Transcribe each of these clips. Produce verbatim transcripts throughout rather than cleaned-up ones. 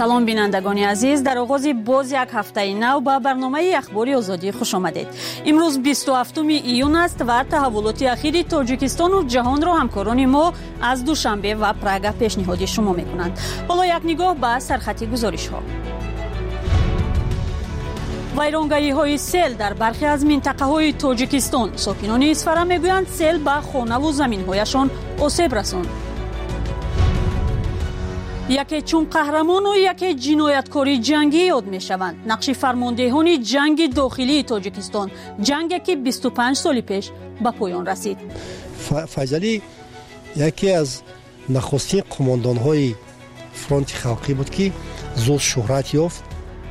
سلام بینندگان عزیز، در آغاز باز یک هفته نو با برنامه اخباری آزادی خوش آمدید. امروز بیست و هفتم ایون است و تحولات اخیر تاجیکستان و جهان را همکاران ما از دوشنبه و پراگ پیشنهاد شما میکنند. حالا یک نگاه به سرخط گزارش ها. ویرانگری های سیل در برخی از منطقه های تاجیکستان. ساکنان اسفره میگویند سیل به خانه و زمین هایشان آسیب رساند. یکی چون قهرمان و یکی جنایتکاری جنگی یاد می شوند. نقش فرماندهان جنگ داخلی تاجیکستان، جنگی که بیست و پنج سال پیش به پایان رسید. فیضلی یکی از نخستین قماندان های فرانت خلقی بود که زود شهرت یافت.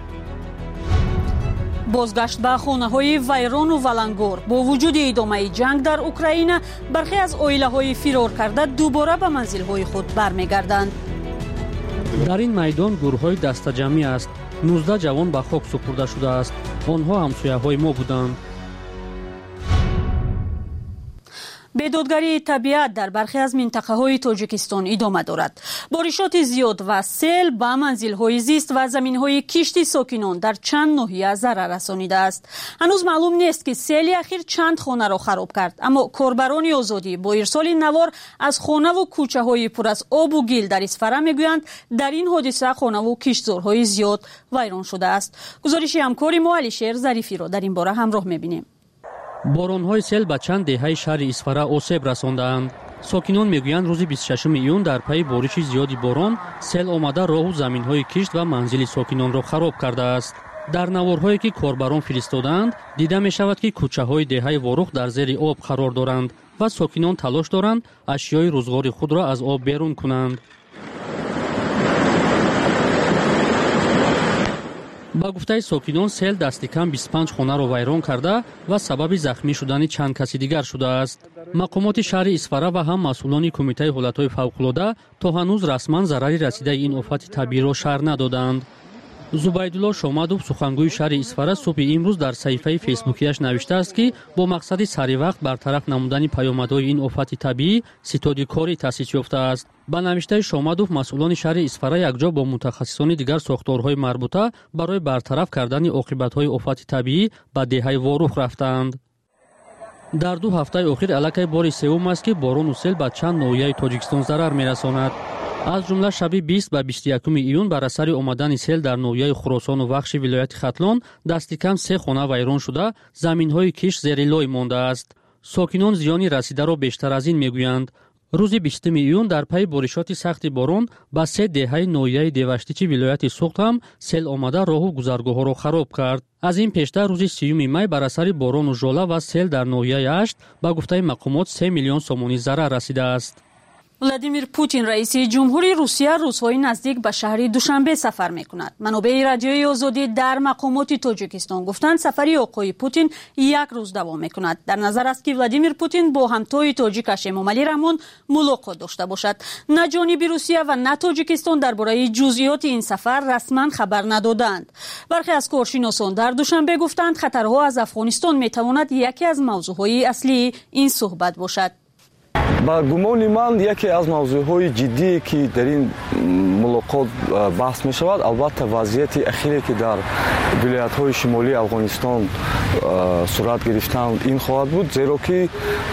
بازگشت به خانه های ویران و ولنگار. با وجود ادامه جنگ در اوکراین، برخی از عائله های فرار کرده دوباره به منزل های خود برمیگردند. در این میدان گروه‌های دسته‌جمعی است. نوزده جوان به خاک سپرده شده است. آنها همسایه‌های ما بودند. بیدادگری طبیعت در برخی از منطقه‌های تاجیکستان ادامه دارد. بارشات زیاد و سیل به منزل‌های زیست و زمین‌های کشتی ساکنان در چند ناحیه ضرر رسانیده است. هنوز معلوم نیست که سیل اخیر چند خانه را خراب کرد، اما کاربران آزادی با ارسال نوار از خانه و کوچه‌های پر از آب و گل در اسفره میگویند در این حادثه خانه و کشتزارهای زیاد ویران شده است. گزارش همکار ما علیشیر ظریفی را در این باره همراه می‌بینیم. باران‌های سیل به چند دهه شهر اسفره آسیب رساندند. ساکنان میگویند روز بیست و ششم ایون در پی بارش زیادی باران سیل آمده راه و زمین‌های کشت و منزل ساکنان را خراب کرده است. در نوارهایی که کاربران فرستادند دیده می‌شود که کوچه‌های دهه واروخ در زیر آب قرار دارند و ساکنان تلاش دارند اشیای روزگار خود را از آب بیرون کنند. با گفته ساکنان سیل دست کم بیست و پنج خانه را ویران کرده و سبب زخمی شدن چند کسی دیگر شده است. مقامات شهر اسفره و هم مسئولان کمیته حالت‌های فوق‌العاده تا هنوز رسما ضرری رسیده این آفت طبیعی را شرح ندادند. زبیدالله شامدوف سخنگوی شهر اسفره صبح امروز در صفحه فیسبوکیش نوشته است که با مقصد سری وقت برطرف نمودن پیامدهای این آفت طبیعی ستاد کاری تأسیس یافته است. با نوشته شامدوف مسئولان شهر اسفره یکجا با متخصصان دیگر ساختارهای مربوطه برای برطرف کردن عاقبت‌های آفت طبیعی به دهه واروخ رفتند. در دو هفته اخیر علاقه بار سوم است که باران و سیل به چند ناحیه تاجیکستان ضرر می‌رساند. از جمله شب بیست و بیست و یکم ایون بر اثر آمدن سیل در ناحیه خراسان و وخش ولایت ختلان دست کم سه خانه ویران شده، زمین‌های کشت زیر لای مانده است. ساکنان زیانی رسیده را بیشتر از این میگویند. روز بیستم ایون در پی بارشات سخت باران با سه دهه ناحیه دیوشتیچی ولایت سوخت هم سیل آمده راه و گذرگاه‌ها را خراب کرد. از این پیشتر روز سیوم می بر اثر باران و ژوله و سیل در ناحیه هشت با گفته مقامات سه میلیون سومانی ضرر رسیده است. ولادیمیر پوتین رئیس جمهوری روسیه روزهای نزدیک به شهر دوشنبه سفر می‌کند. منابع رادیوی آزادی در مقامات تاجیکستان گفتند سفری آقای پوتین یک روز دوام می‌کند. در نظر است که ولادیمیر پوتین با همتای تاجیکش امامعلی رحمون ملاقات داشته باشد. نه جانب روسیه و نه تاجیکستان درباره جزئیات این سفر رسما خبر ندادند. برخی از کارشناسان در دوشنبه گفتند خطرها از افغانستان می‌تواند یکی از موضوعهای اصلی این صحبت باشد. با گمان من یکی از موضوعهای جدی که در این ملاقات بحث می شود البته وضعیت اخیری که در ولایت‌های شمالی افغانستان صورت گرفتند این خواهد بود، زیرا که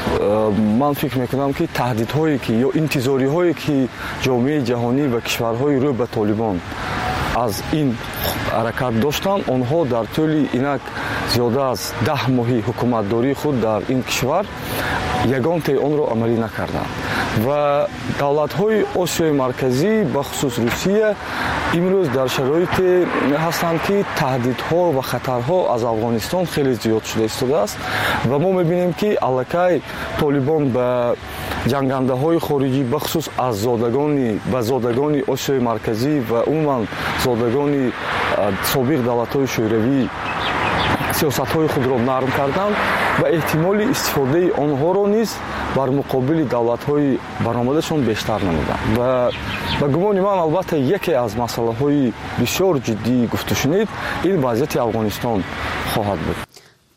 من فکر میکنم که تهدیدهایی که یا انتظاری‌هایی که جامعه جهانی و کشورهای روی به طالبان از این حرکت داشتند، آنها در طول اینک زیاده از ده ماهی حکومتداری خود در این کشور یگان تی آن را عملی نکردند و دولت‌های آسیای مرکزی به خصوص روسیه امروز در شرایط هستند که تهدیدها و خطرها از افغانستان خیلی زیاد شده ایستاده است و ما می‌بینیم که الکی طالبان به جنگنده‌های خارجی به خصوص از زادگان و زادگان آسیای مرکزی و عموما زادگان سابق دولت‌های شوروی سیاست‌های خود را نرم کردند و احتمال استفاده آنها را نیز بر مقابل دولت‌های برآمدشان بیشتر نمودند و به گمان من البته یکی از مسائل‌های بسیار جدی گفته شنید این وضعیت افغانستان خواهد بود.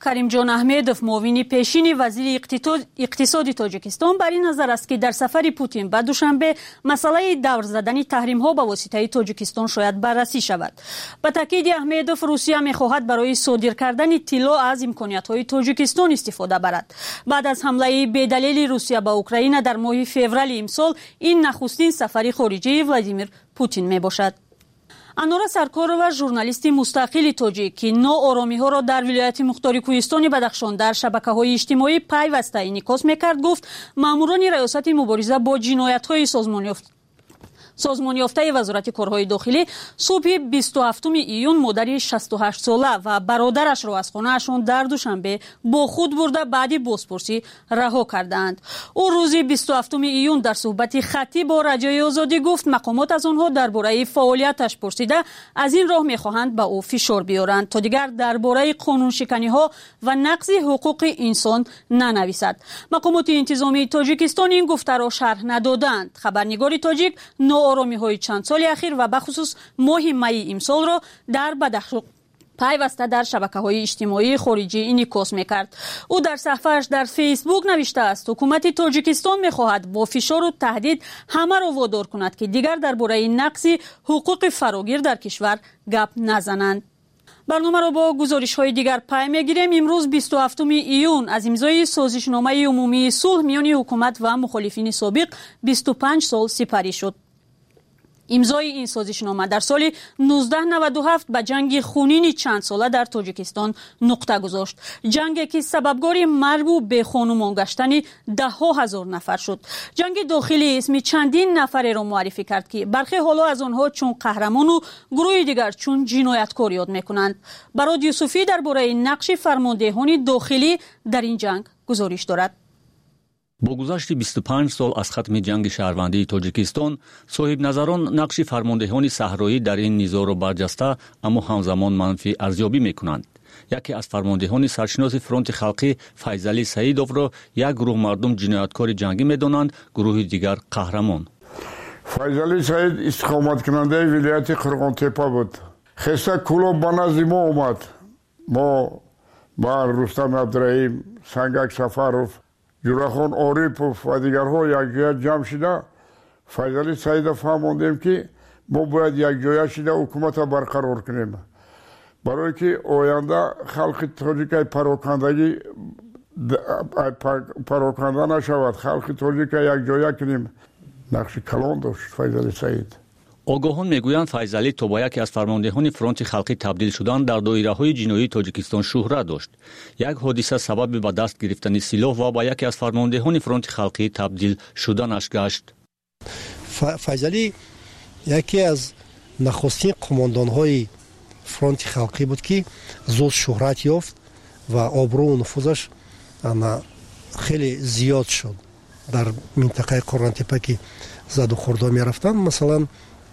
каримҷон аҳмедов муовини пешини вазири иқтисоди тоҷикистон бар ин назар аст ки дар сафари Путин ба душанбе масъалаи давр задани таҳримҳо ба воситаи тоҷикистон шояд баррасӣ шавад. ба таъкиди аҳмедов, русия мехоҳад барои содир кардани тилло аз имкониятҳои тоҷикистон истифода барад. баъд аз ҳамлаи бедалели русия ба Украина дар моҳи феврали имсол, ин нахустин сафари хориҷии Владимир Путин мебошад. анора саркорова, журналисти мустақили тоҷик, ки нооромиҳоро дар вилояти мухтори кӯҳистони Бадахшон дар шабакаҳои иҷтимоӣ пайваста инъикос мекард, гуфт маъмурони раёсати мубориза бо ҷиноятҳои созмон ёфт созмон ёфтаи вазорати корҳои дохилӣ субҳи бисту ҳафтуми июн модари шасту ҳаштсола ва бародарашро аз хонаашон дар Душанбе бо худ бурда баъди бозпурсӣ раҳо кардаанд. ӯ рӯзи бисту ҳафтуми июн дар суҳбати хаттӣ бо Радиои Озодӣ гуфт мақомот аз онҳо дар бораи фаъолияташ пурсида аз ин роҳ мехоҳанд ба ӯ фишор биёранд, то дигар дар бораи қонуншиканиҳо ва нақзи ҳуқуқи инсон нанависад. мақомоти интизомии Тоҷикистон ин гуфтаро шарҳ надоданд. Хабарнигори тоҷик нооромиҳои чанд соли ахир ва бахусус моҳи майи имсолро дар Бадахшон пайваста дар шабакаҳои иҷтимоии хориҷӣ инъикос мекард. ӯ дар саҳифааш дар фейсбук навиштааст: ҳукумати Тоҷикистон мехоҳад бо фишору таҳдид ҳамаро водор кунад ки дигар дар бораи нақси ҳуқуқи фарогир дар кишвар гап назананд. барномаро бо гузоришҳои дигар пай мегирем. имрӯз бисту ҳафтуми июн аз имзои созишномаи умумии сулҳ миёни ҳукумат ва мухолифини собиқ бисту панҷ сол сипарӣ шуд. имзои ин созишнома дар соли нуздаҳ наваду ҳафт ба ҷанги хунини чандсола дар Тоҷикистон нуқта гузошт. ҷанге ки сабабгори маргу бехонумон гаштани даҳҳо ҳазор нафар шуд. ҷанги дохилӣ исми чандин нафареро муаррифӣ кард ки бархе ҳоло аз онҳо чун қаҳрамону гурӯҳи дигар чун ҷинояткор ёд мекунанд. Барод Юсуфӣ дар бораи нақши фармондеҳони дохилӣ дар ин ҷанг гузориш дорад. бо гузашти бисту панҷ сол аз хатми ҷанги шаҳрвандии Тоҷикистон, соҳибназарон нақши фармондеҳони саҳроӣ дар ин низоъро барҷаста, аммо ҳамзамон манфӣ арзёбӣ мекунанд. яке аз фармондеҳони саршиноси фронти халқӣ Файзалӣ Саидовро як гурӯҳ мардум ҷинояткори ҷангӣ медонанд, гурӯҳи дигар қаҳрамон. Файзалӣ Саид истиқоматкунандаи вилояти Қирғонтепа буд. Хеста кӯлоб ба назди мо омад. мо ба Рустам Абдураҳим, Сангак Сафаров, Ҷурахон Орипов ва дигарҳо якҷоя ҷамъ шуда Файзалӣ Саидов фаҳмондем ки мо бояд якҷоя шуда ҳукуматро барқарор кунем, барое ки оянда халқи тоҷикаи парокандагӣ пароканда нашавад, халқи тоҷика якҷоя кунем. нақши калон дошт Файзалӣ Саид. огоҳон мегӯянд Файзалӣ то ба яке аз фармондеҳони фронти халқӣ табдил шудан дар доираҳои ҷиноии Тоҷикистон шӯҳрат дошт. Як ҳодиса сабаби ба даст гирифтани силоҳ ва ба яке аз фармондеҳони фронти халқӣ табдил шуданаш гашт. Файзалӣ яке аз нахустин қумондонҳои фронти халқӣ буд ки зуд шӯҳрат ёфт ва обрӯу нуфузаш хеле зиёд шуд дар минтақаи Қирғонтепа ки заду хурдо мерафтанд. масалан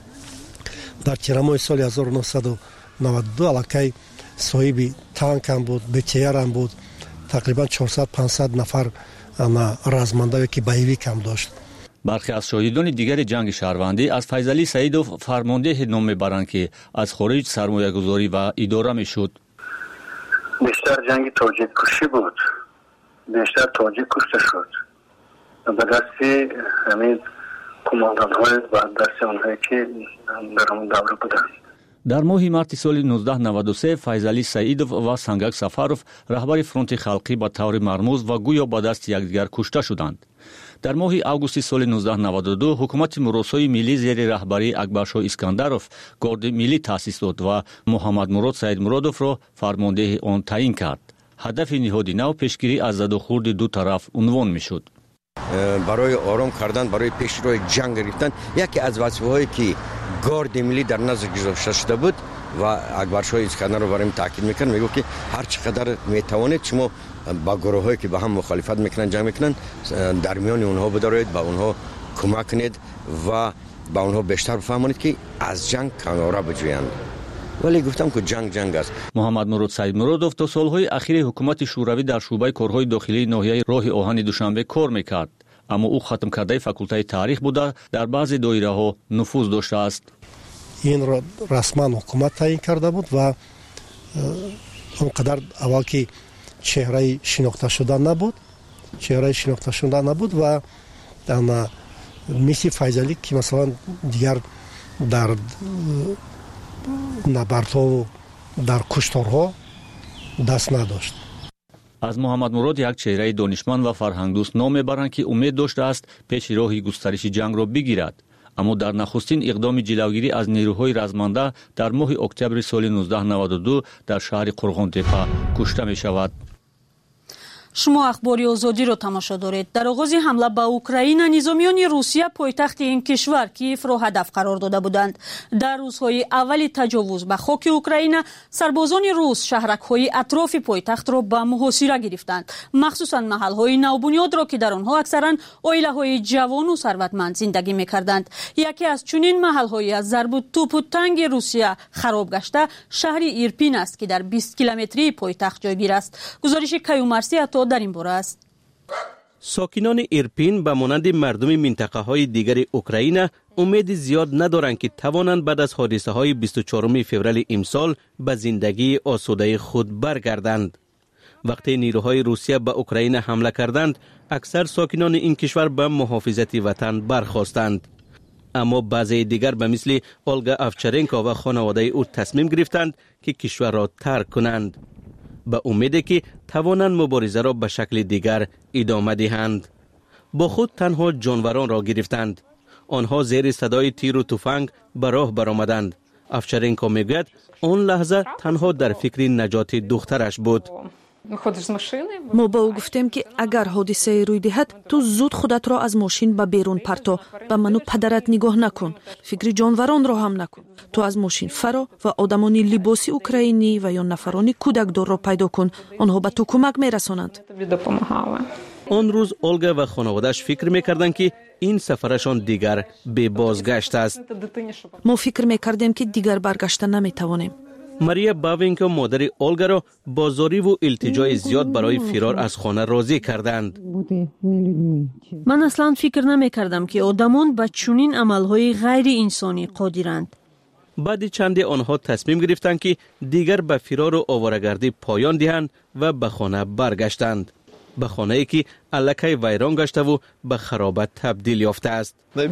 дар тирамоҳи соли ҳазору нуҳсаду наваду ду аллакай соҳиби танкам буд, бтр-ам буд, тақрибан чорсад панҷсад нафар размандаве ки боевикам дошт. бархе аз шоҳидони дигари ҷанги шаҳрвандӣ аз Файзалӣ Саидов фармондеҳе ном мебаранд ки аз хориҷ сармоягузорӣ ва идора мешуд. бештар ҷанги тоҷиккушӣ буд, бештар тоҷик кушта шуд ба дасти ҳамин кумондонҳои ба дасти онҳое ки дар он давра буданд. дар моҳи марти соли нуздаҳ наваду се Файзалӣ Саидов ва Сангак Сафаров раҳбари фронти халқӣ ба таври мармуз ва гӯё ба дасти якдигар кушта шуданд. дар моҳи августи соли нуздаҳ наваду ду ҳукумати муросои миллӣ зери раҳбарии Акбаршоҳ Искандаров горди миллӣ таъсис дод ва Муҳаммадмурод Саидмуродовро фармондеҳи он таъин кард. ҳадафи ниҳоди нав пешгирӣ аз задухурди ду тараф унвон мешуд. барои ором кардан, барои пешрои ҷанг гирифтан яке аз вазифаҳое ки горди миллӣ дар назр гузошта шуда буд ва Акбаршоҳ Искандаров бар ин таъкид мекард, мегӯфт ки ҳар чӣ қадар метавонед шумо ба гурӯҳҳое ки ба ҳам мухолифат мекунанд, ҷанг мекунанд, дар миёни онҳо бидороед, ба онҳо кӯмак кунед ва ба онҳо бештар бифаҳмонед ки аз ҷанг канора биҷӯянд. вале гуфтам ки ҷанг ҷанг аст. Муҳаммадмурод Саидмуродов то солҳои ахири ҳукумати шӯравӣ дар шӯъбаи корҳои дохилии ноҳияи роҳи оҳани Душанбе кор мекард, аммо ӯ хатмкардаи факултаи таърих буда дар баъзе доираҳо нуфуз доштааст. инро расман ҳукумат таъин карда буд ва он қадар аввал ки چهره شناخته شده نبود چهره شناخته شده نبود و اما مثل فیض علی که مثلا دیگر در نبردها و در کشتارها دست نداشت. از محمد مراد یک چهره دانشمند و فرهنگدوست نام میبرند که امید داشته است پیش راه گسترش جنگ را بگیرد. اما در نخستین اقدام جلوگیری از نیروهای رزمنده در ماه اکتبر سال نوزده نود و دو در شهر قرغن‌تپه کشته می شود. شما اخباری آزادی رو تماشا دارید. در آغاز حمله به اوکراین نظامیان روسیه پایتخت این کشور کیف را هدف قرار داده بودند. در روزهای اول تجاوز به خاک اوکراین سربازان روس شهرک‌های اطراف پایتخت را به محاصره گرفتند، مخصوصا محل‌های نوبنیاد را که در آنها اکثرا عائله‌های جوان و ثروتمند زندگی می‌کردند. یکی از چنین محل‌های از ضرب و توپ و تنگ روسیه خراب گشته شهر ایرپین است که در بیست کیلومتری پایتخت جایگیر است. گزارش کیومرثی در این باره است. ساکنان ایرپین به مانند مردم منطقه های دیگر اوکراین امید زیاد ندارند که توانند بعد از حادثه های بیست و چهارم فوریه امسال به زندگی آسوده خود برگردند. وقتی نیروهای روسیه به اوکراین حمله کردند، اکثر ساکنان این کشور به محافظت وطن برخاستند. اما بعضی دیگر به مثل اولگا اوچرنکو و خانواده او تصمیم گرفتند که کشور را ترک کنند، به امید که توانند مبارزه را به شکل دیگر ادامه دهند. با خود تنها جانوران را گرفتند. آنها زیر صدای تیر و تفنگ به راه برآمدند. اوچرنکو میگوید آن لحظه تنها در فکر نجات دخترش بود. ما با او گفتیم که اگر حادثه روی دهد تو زود خودت را از ماشین به بیرون پرتو، به من و پدرت نگاه نکن، فکر جانوران را هم نکن، تو از ماشین فرا و آدمانی لباسی اوکراینی و یا نفرانی کودک دار را پیدا کن، آنها به تو کمک میرسانند. آن روز اولگا و خانواده‌اش فکر میکردند که این سفرشان دیگر به بازگشت است. ما فکر میکردیم که دیگر برگشت نمیتوانیم. ماریا باوینکو مادر اولگا را با زاری و التجای زیاد برای فرار از خانه راضی کردند. من اصلا فکر نمی کردم که آدمان به چنین عملهای غیر انسانی قادرند. بعد چند آنها تصمیم گرفتند که دیگر به فرار و آواره‌گردی پایان دهند و به خانه برگشتند. به خانه‌ای که الکی ویران گشته و به خرابت تبدیل یافته است.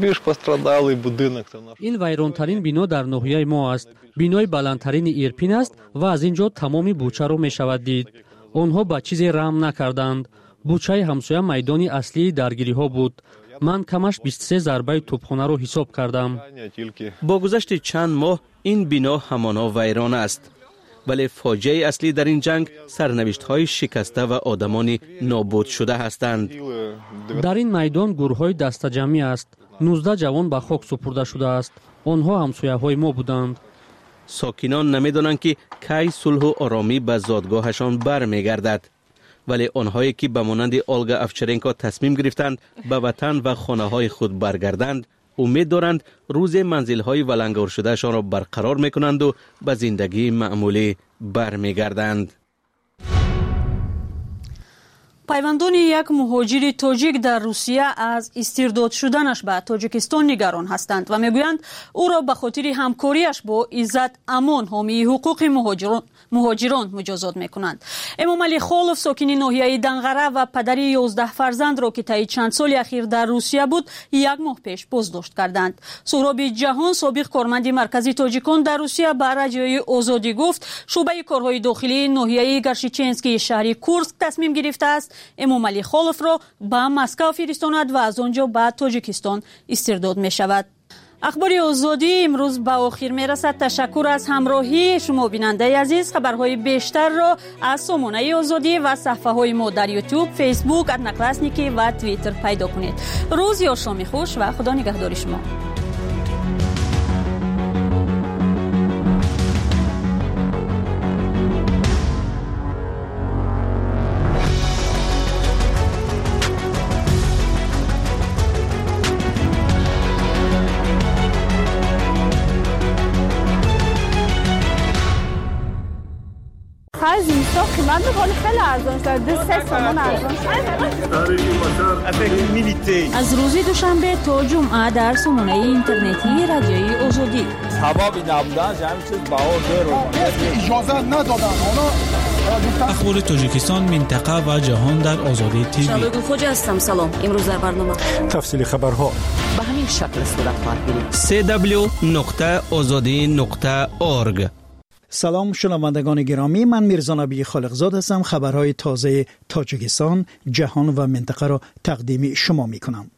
این ویرانترین بنا در ناحیه ما است. بینای بلندترین ایرپین است و از اینجا تمام بوچه را می شود دید. آنها به چیزی رحم نکردند. بوچه همسایه میدان اصلی درگیری ها بود. من کمش بیست و سه ضربه توپخانه را حساب کردم. با گذشت چند ماه این بنا همانا ویران است. ولی فاجعه اصلی در این جنگ سرنوشت های شکسته و آدمان نابود شده هستند. در این میدان گروه های دسته جمعی است. نوزده جوان به خاک سپرده شده است. آنها همسایه های ما بودند. ساکنان نمیدانند که کی صلح و آرامی به زادگاهشان برمیگردد. ولی آنهایی که به مانند اولگا اوچرنکو تصمیم گرفتند به وطن و خانه های خود برگردند، امید دارند روز منزل های ولنگار شده شان را برقرار میکنند و به زندگی معمولی برمیگردند. پیوندان یک مهاجر تاجیک در روسیه از استرداد شدنش به تاجیکستان نگران هستند و میگویند او را به خاطر همکاریش با عزت امان حامی حقوق مهاجران مهاجران مجازات میکنند. امام علی خالف ساکن ناحیه دنغره و پدر یازده فرزند را که طی چند سال اخیر در روسیه بود یک ماه پیش بازداشت کردند. سهراب جهان سابق کارمند مرکزی تاجیکان در روسیه به رادیوی آزادی گفت شعبه کارهای داخلی ناحیه گرشیچنسکی شهر کورسک تصمیم گرفته است امام علی خالف را به مسکو فرستاند و از آنجا به تاجیکستان استرداد می شود. اخبار آزادی امروز به آخر می رسد. تشکر از همراهی شما بیننده عزیز. خبرهای بیشتر را از سامانه آزادی و صفحه های ما در یوتیوب، فیسبوک، ادنکلاسنیکی و توییتر پیدا کنید. روز یا شام خوش و خدا نگهدار شما. از این سال قیمت بقال خیلی ارزان شد. دو سه سامان ارزان شد. از روز دوشنبه تا جمعه در سامانه اینترنتی رادیوی آزادی. سبب نبودن همین چیز بها دور. اجازه ندادن. اخبار تاجیکستان، منطقه و جهان در آزادی تیوی. شبگون خوجا هستم. سلام. امروز در برنامه تفصیل خبرها به همین شکل صورت خواهد گرفت. سی دبلیو نقطه آزادی نقطه اورگ. سلام شنوندگان گرامی، من میرزا نبی خالقزاد هستم. خبرهای تازه تاجیکستان، جهان و منطقه را تقدیم شما می کنم.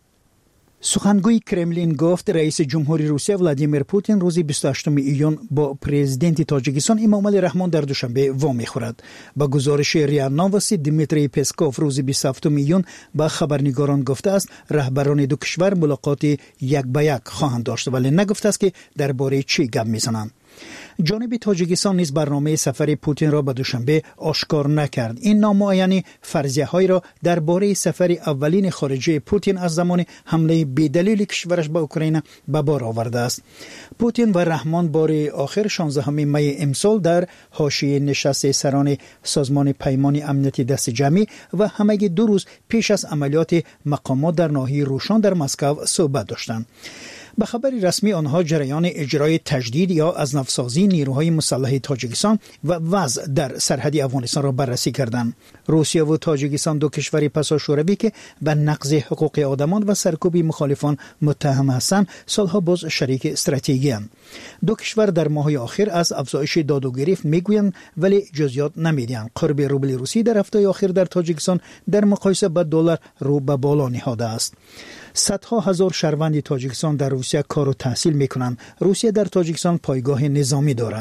سخنگوی کرملین گفت رئیس جمهوری روسیه ولادیمیر پوتین روز بیست و هشتم ایون با پرزیدنت تاجیکستان امامعلی رحمان در دوشنبه وا می‌خورد. با گزارش ریا نووستی دیمیتری پسکوف روز بیست و هفتم ایون با خبرنگاران گفته است رهبران دو کشور ملاقات یک به یک خواهند داشت، ولی نگفته است که درباره چی گپ می‌زنند. جانب تاجیکستان نیز برنامه سفر پوتین را به دوشنبه آشکار نکرد. این نامعینی فرضیه‌های را درباره سفر اولین خارجی پوتین از زمان حمله بی‌دلیل کشورش به اوکراین به بار آورده است. پوتین و رحمان بار آخر شانزدهم می امسال در حاشیه نشست سران سازمان پیمان امنیتی دست جمعی و همگی دو روز پیش از عملیات مقامات در ناحیه روشان در مسکو صحبت داشتند. به خبر رسمی آنها جریان اجرای تجدید یا از نفسازی نیروهای مسلح تاجیکستان و وضع در سرحد افغانستان را بررسی کردند. روسیه و تاجیکستان دو کشور پسا شوروی که به نقض حقوق آدمان و سرکوب مخالفان متهم هستند سالها باز شریک استراتژیکی اند. دو کشور در ماه‌های آخر از افزایش داد و گریخت میگویند ولی جزئیات نمیدهند. قرب روبل روسی در هفته اخیر در تاجیکستان در مقایسه با دلار رو به بالا نهاده است. صدها هزار شهروند تاجیکستان در روسیه کار و تحصیل میکنند. روسیه در تاجیکستان پایگاه نظامی دارد.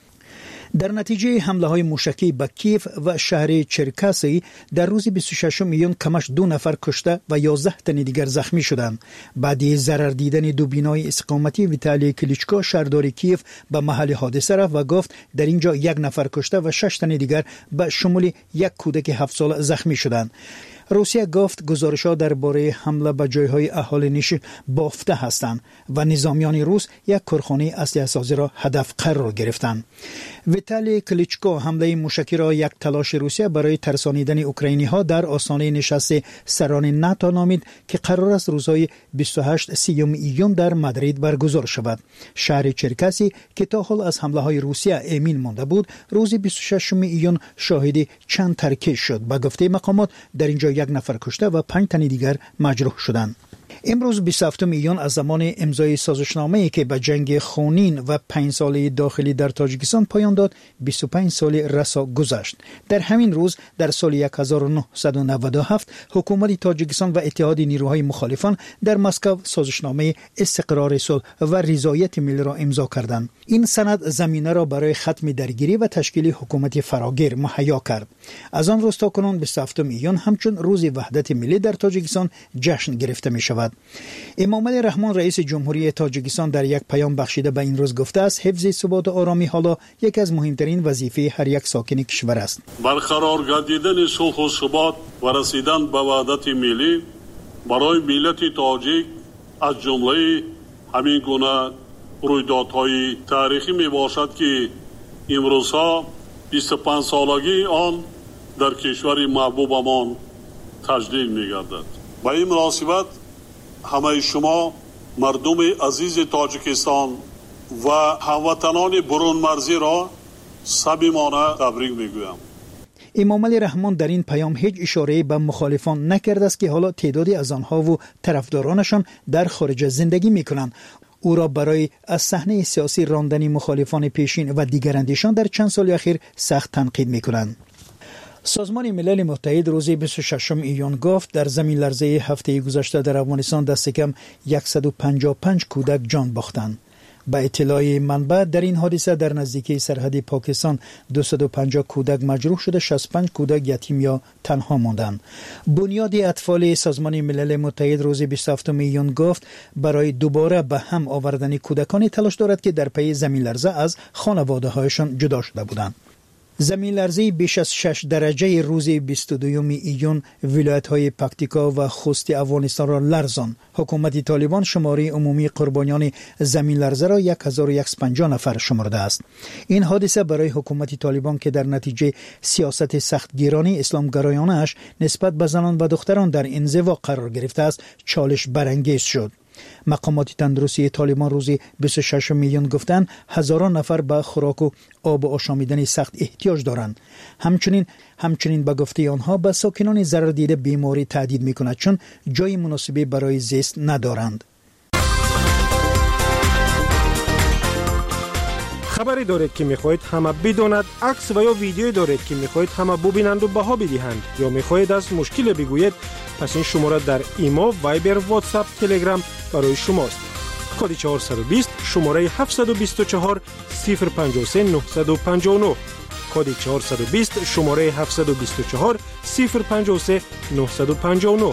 در نتیجه حمله های موشکی به کیف و شهر چرکاسی در روز بیست و ششم ایون کمش دو نفر کشته و یازده تن دیگر زخمی شدند. بعد ضرر دیدن دو بینای استقامتی ویتالی کلیچکو شهردار کیف به محل حادثه رفت و گفت در اینجا یک نفر کشته و شش تن دیگر به شمول یک کودک هفت ساله زخمی شدند. روسیه گفت گزارش‌ها درباره حمله به جای‌های اهالینش بافته هستند و نظامیان روس یک کارخانه اسلحه‌سازی را هدف قرار گرفتند. ویتالی کلیچکو حمله موشکی را یک تلاش روسیه برای ترسانیدن اوکراینی‌ها در آستانه نشست سران ناتو نامید که قرار است روزهای بیست و هشت سیوم ایون در مادرید برگزار شود. شهر چرکاسی که تا حال از حمله‌های روسیه امین مانده بود، روز بیست و ششم ایون شاهد چند ترکیب شد. به گفته مقامات در اینجا یک نفر کشته و پنج تن دیگر مجروح شدند. امروز بیست و هفتم ایون از زمان امضای سازشنامه‌ای که به جنگ خونین و پنج ساله داخلی در تاجیکستان پایان داد بیست و پنج سال رسا گذشت. در همین روز در سال هزار و نهصد و نود و هفت حکومت تاجیکستان و اتحاد نیروهای مخالفان در مسکو سازشنامه استقرار صلح و رضایت ملی را امضا کردند. این سند زمینه را برای ختم درگیری و تشکیل حکومت فراگیر مهیا کرد. از آن روز تا کنون بیست و هفتم ایون همچون روز وحدت ملی در تاجیکستان جشن گرفته می شود. امامعلی رحمان رئیس جمهوری تاجیکستان در یک پیام بخشیده به این روز گفته است حفظ ثبات و آرامی حالا یکی از مهمترین وظیفه هر یک ساکن کشور است. برقرار گردیدن صلح و ثبات و رسیدن به وحدت ملی برای ملت تاجیک از جمله همین گونه رویدادهای تاریخی می باشد که امروزها بیست و پنج سالگی آن در کشور محبوبمان تجلیل می گردد. با این مناسبت همه شما مردم عزیز تاجیکستان و هموطنان برون مرزی را صمیمانه تبریک میگویم. امامعلی رحمان در این پیام هیچ اشاره به مخالفان نکرده است که حالا تعدادی از آنها و طرفدارانشان در خارج زندگی میکنند. او را برای از صحنه سیاسی راندن مخالفان پیشین و دیگر اندیشان در چند سال اخیر سخت تنقید میکنند. سازمان ملل متحد روز بیست و ششم ایون گفت در زمین لرزه هفته گذشته در افغانستان دست کم صد و پنجاه و پنج کودک جان باختند. به اطلاع منبع در این حادثه در نزدیکی سرحد پاکستان دویست و پنجاه کودک مجروح شده، شصت و پنج کودک یتیم یا تنها ماندند. بنیاد اطفال سازمان ملل متحد روز بیست و هفتم ایون گفت برای دوباره به هم آوردن کودکان تلاش دارد که در پی زمین لرزه از خانواده هایشان جدا شده بودند. زمین لرزه بیش از شش درجه روز بیست و دوم ایون ولایت‌های پکتیکا و خوست افغانستان را لرزاند. حکومت طالبان شماره عمومی قربانیان زمین لرزه را هزار و صد و پنجاه نفر شمرده است. این حادثه برای حکومت طالبان که در نتیجه سیاست سختگیرانه اسلامگرایانش نسبت به زنان و دختران در انزوا قرار گرفته است، چالش برانگیز شد. مقامات تندرستی طالبان روزی بیست و شش میلیون گفتند هزاران نفر به خوراک و آب و آشامیدن سخت احتیاج دارند. همچنین همچنین به گفته آنها به ساکنان ضرر دیده بیماری تهدید میکند چون جای مناسبی برای زیست ندارند. خبری دارید که میخواهید همه بداند، عکس و یا ویدیویی دارید که میخواهید همه ببینند و بها بدهند یا میخواهید از مشکل بگویید، پس این شماره در ایمو، وایبر، واتساپ، تلگرام برای شماست. کد چهارصد و بیست شماره هفتصد و بیست و چهار صفر پنجاه و سه نهصد و پنجاه و نه. کد چهارصد و بیست شماره هفتصد و بیست و چهار صفر پنجاه و سه نهصد و پنجاه و نه.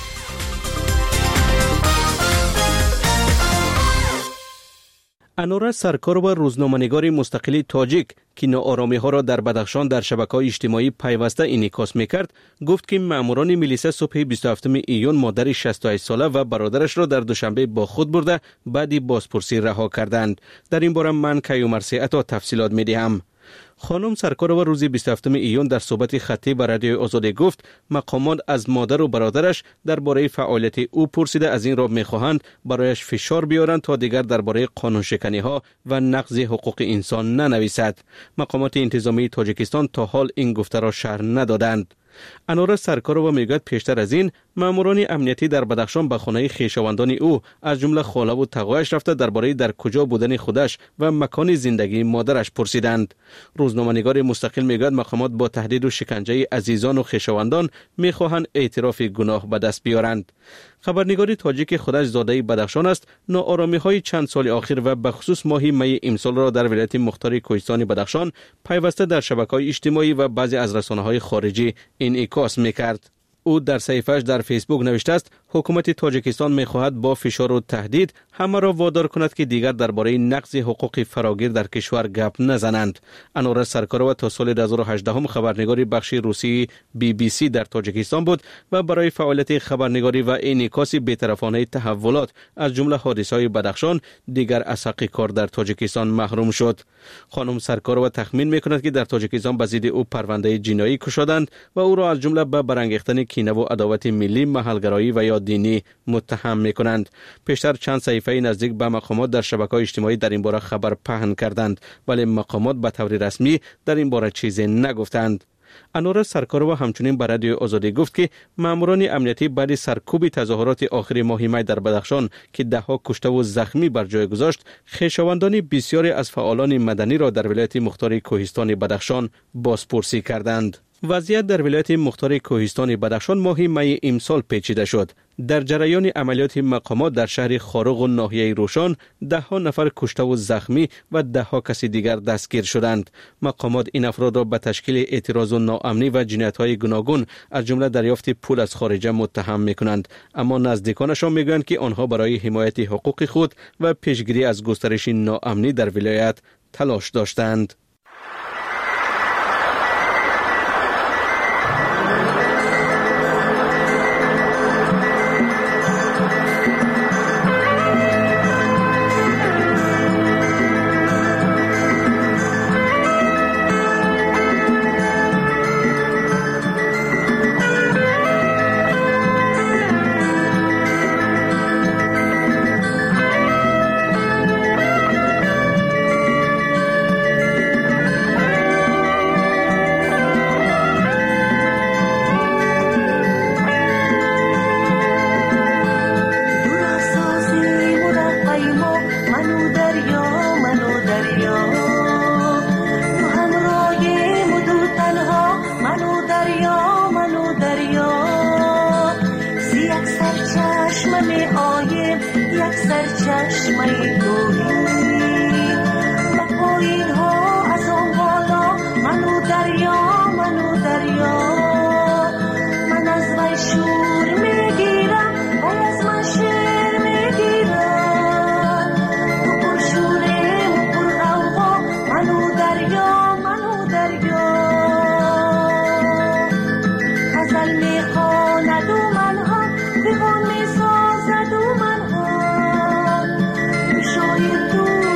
انوره سرکار و روزنامه‌نگار مستقل تاجیک که ناآرامی ها را در بدخشان در شبکه‌های اجتماعی پیوسته انعکاس می‌کرد، گفت که ماموران میلیسا صبح بیست و هفتم ایون مادر شصت و هشت ساله و برادرش را در دوشنبه با خود برده بعدی بازپرسی رها کردند. در این باره من کیومر سیعتا تفصیلات می‌دهم. خانم سرکار و روز بیست و هفتم ایون در صحبت خطی با رادیو آزادی گفت مقامات از مادر و برادرش درباره فعالیت او پرسیده از این را می‌خواهند برایش فشار بیارند تا دیگر درباره قانون شکنی ها و نقض حقوق انسان ننویسد. مقامات انتظامی تاجیکستان تا حال این گفته را شرح ندادند. انوره سرکارова میگوید پیشتر از این ماموران امنیتی در بدخشان به خانه خویشاوندان او از جمله خاله و تقایش رفته درباره در کجا بودن خودش و مکان زندگی مادرش پرسیدند. روزنامه‌نگار مستقل میگوید مقامات با تهدید و شکنجه عزیزان و خویشاوندان میخواهند اعتراف گناه به دست بیارند. خبرنگاری تاجیک خودش زاده بدخشان است ناآرامی های چند سال اخیر و به خصوص ماه می امسال را در ولایت مختار کوهستان بدخشان پیوسته در شبکه‌های اجتماعی و بعضی از رسانه‌های خارجی انعکاس می‌کرد. او در صفحه‌اش در فیسبوک نوشته است حکومت تاجیکستان می‌خواهد با فشار و تهدید همه را وادار کند که دیگر درباره نقض حقوق فراگیر در کشور گپ نزنند. انوره سرکارova تا سال دو هزار و هجده خبرنگاری بخش روسی بی بی سی در تاجیکستان بود و برای فعالیت خبرنگاری و انعکاس بی‌طرفانه تحولات از جمله حادثه‌های بدخشان دیگر از حق کار در تاجیکستان محروم شد. خانم سرکارova تخمین می‌کند که در تاجیکستان به ضد او پرونده جنایی گشودند و او را از جمله به برانگیختن کینه و عداوت ملی، محلگرایی و یا دینی متهم می‌کنند. پیشتر چند صحیفه نزدیک به مقامات در شبکه‌های اجتماعی در این باره خبر پهن کردند ولی مقامات به طور رسمی در این باره چیزی نگفتند. انوره سرکارova همچنین به رادیو آزادی گفت که ماموران امنیتی بعد سرکوب تظاهرات آخر ماه می در بدخشان که دهها کشته و زخمی بر جای گذاشت، خویشاوندان بسیاری از فعالان مدنی را در ولایت مختار کوهستان بدخشان بازپرسی کردند. وضعیت در ولایت مختار کوهستان بدخشان ماه می امسال پیچیده شد. در جریان عملیات مقامات در شهر خارق و ناحیه روشان ده ها نفر کشته و زخمی و ده ها کسی دیگر دستگیر شدند. مقامات این افراد را به تشکیل اعتراض و ناامنی و جنایت‌های گوناگون از جمله دریافت پول از خارجه متهم می‌کنند، اما نزدیکانشان می‌گویند که آنها برای حمایت حقوق خود و پیشگیری از گسترش ناامنی در ولایت تلاش داشتند. شاید تو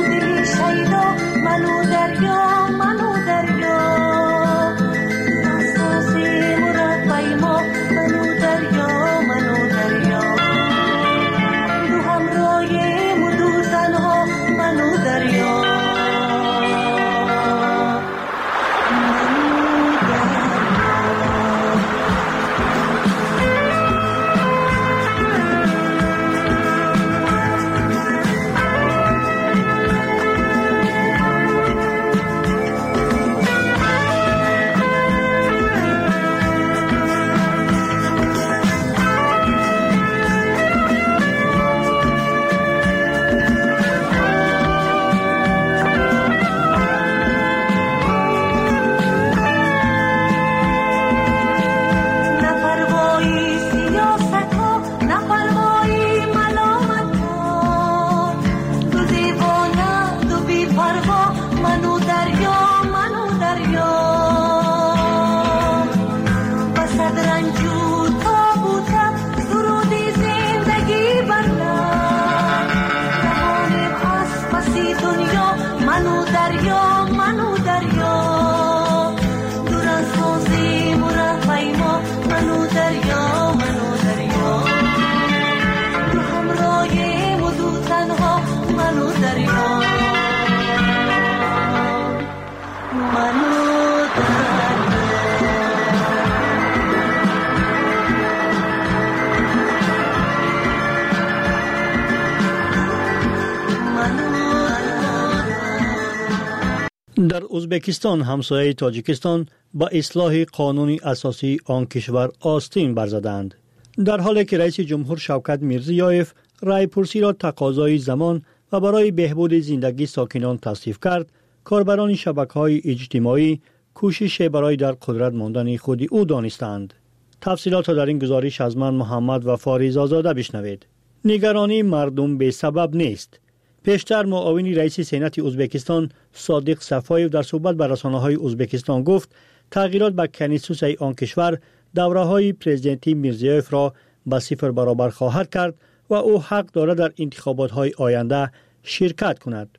ازبکستان همسایه تاجیکستان با اصلاح قانون اساسی آن کشور آستین برزدند. در حالی که رئیس جمهور شوکت میرزیایف رای پرسی را تقاضای زمان و برای بهبود زندگی ساکنان توصیف کرد، کاربران شبکه‌های اجتماعی کوشش برای در قدرت ماندن خود او دانستند. تفصیلات را در این گزارش از من محمد و فاریز آزاده بشنوید. نگرانی مردم به سبب نیست. پیشتر معاون رئیس سنت ازبکستان صادق صفایف در صحبت با رسانه‌های ازبکستان گفت تغییرات به کنستیتوسیون آن کشور دوره‌های پرزیدنتی میرزیایف را به صفر برابر خواهد کرد و او حق دارد در انتخابات‌های آینده شرکت کند.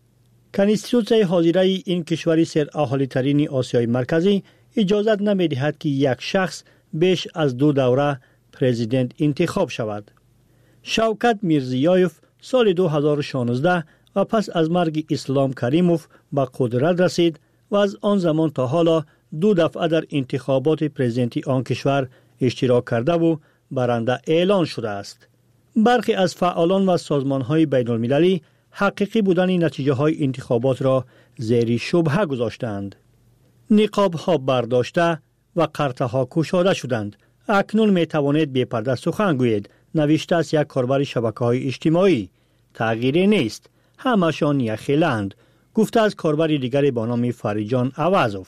کنستیتوسیون حاضره این کشوری سر اهالی‌ترین آسیای مرکزی اجازت نمی‌دهد که یک شخص بیش از دو دوره پرزیدنت انتخاب شود. شوکت میرزیایف سال دو هزار و شانزده و پس از مرگ اسلام کریموف به قدرت رسید و از آن زمان تا حالا دو دفعه در انتخابات پرزیدنتی آن کشور اشتراک کرده و برنده اعلان شده است. برخی از فعالان و سازمان‌های بین‌المللی حقیقی بودن نتیجه های انتخابات را زیر شبهه گذاشتند. نقاب ها برداشته و قرطه ها گشوده شدند. اکنون می توانید بی پرده سخن گویید، نوشته از یک کاربر شبکه‌های اجتماعی. تغییری نیست، همشان یخیلند، گفته از کاربر دیگری با نام فریجان عوضوف.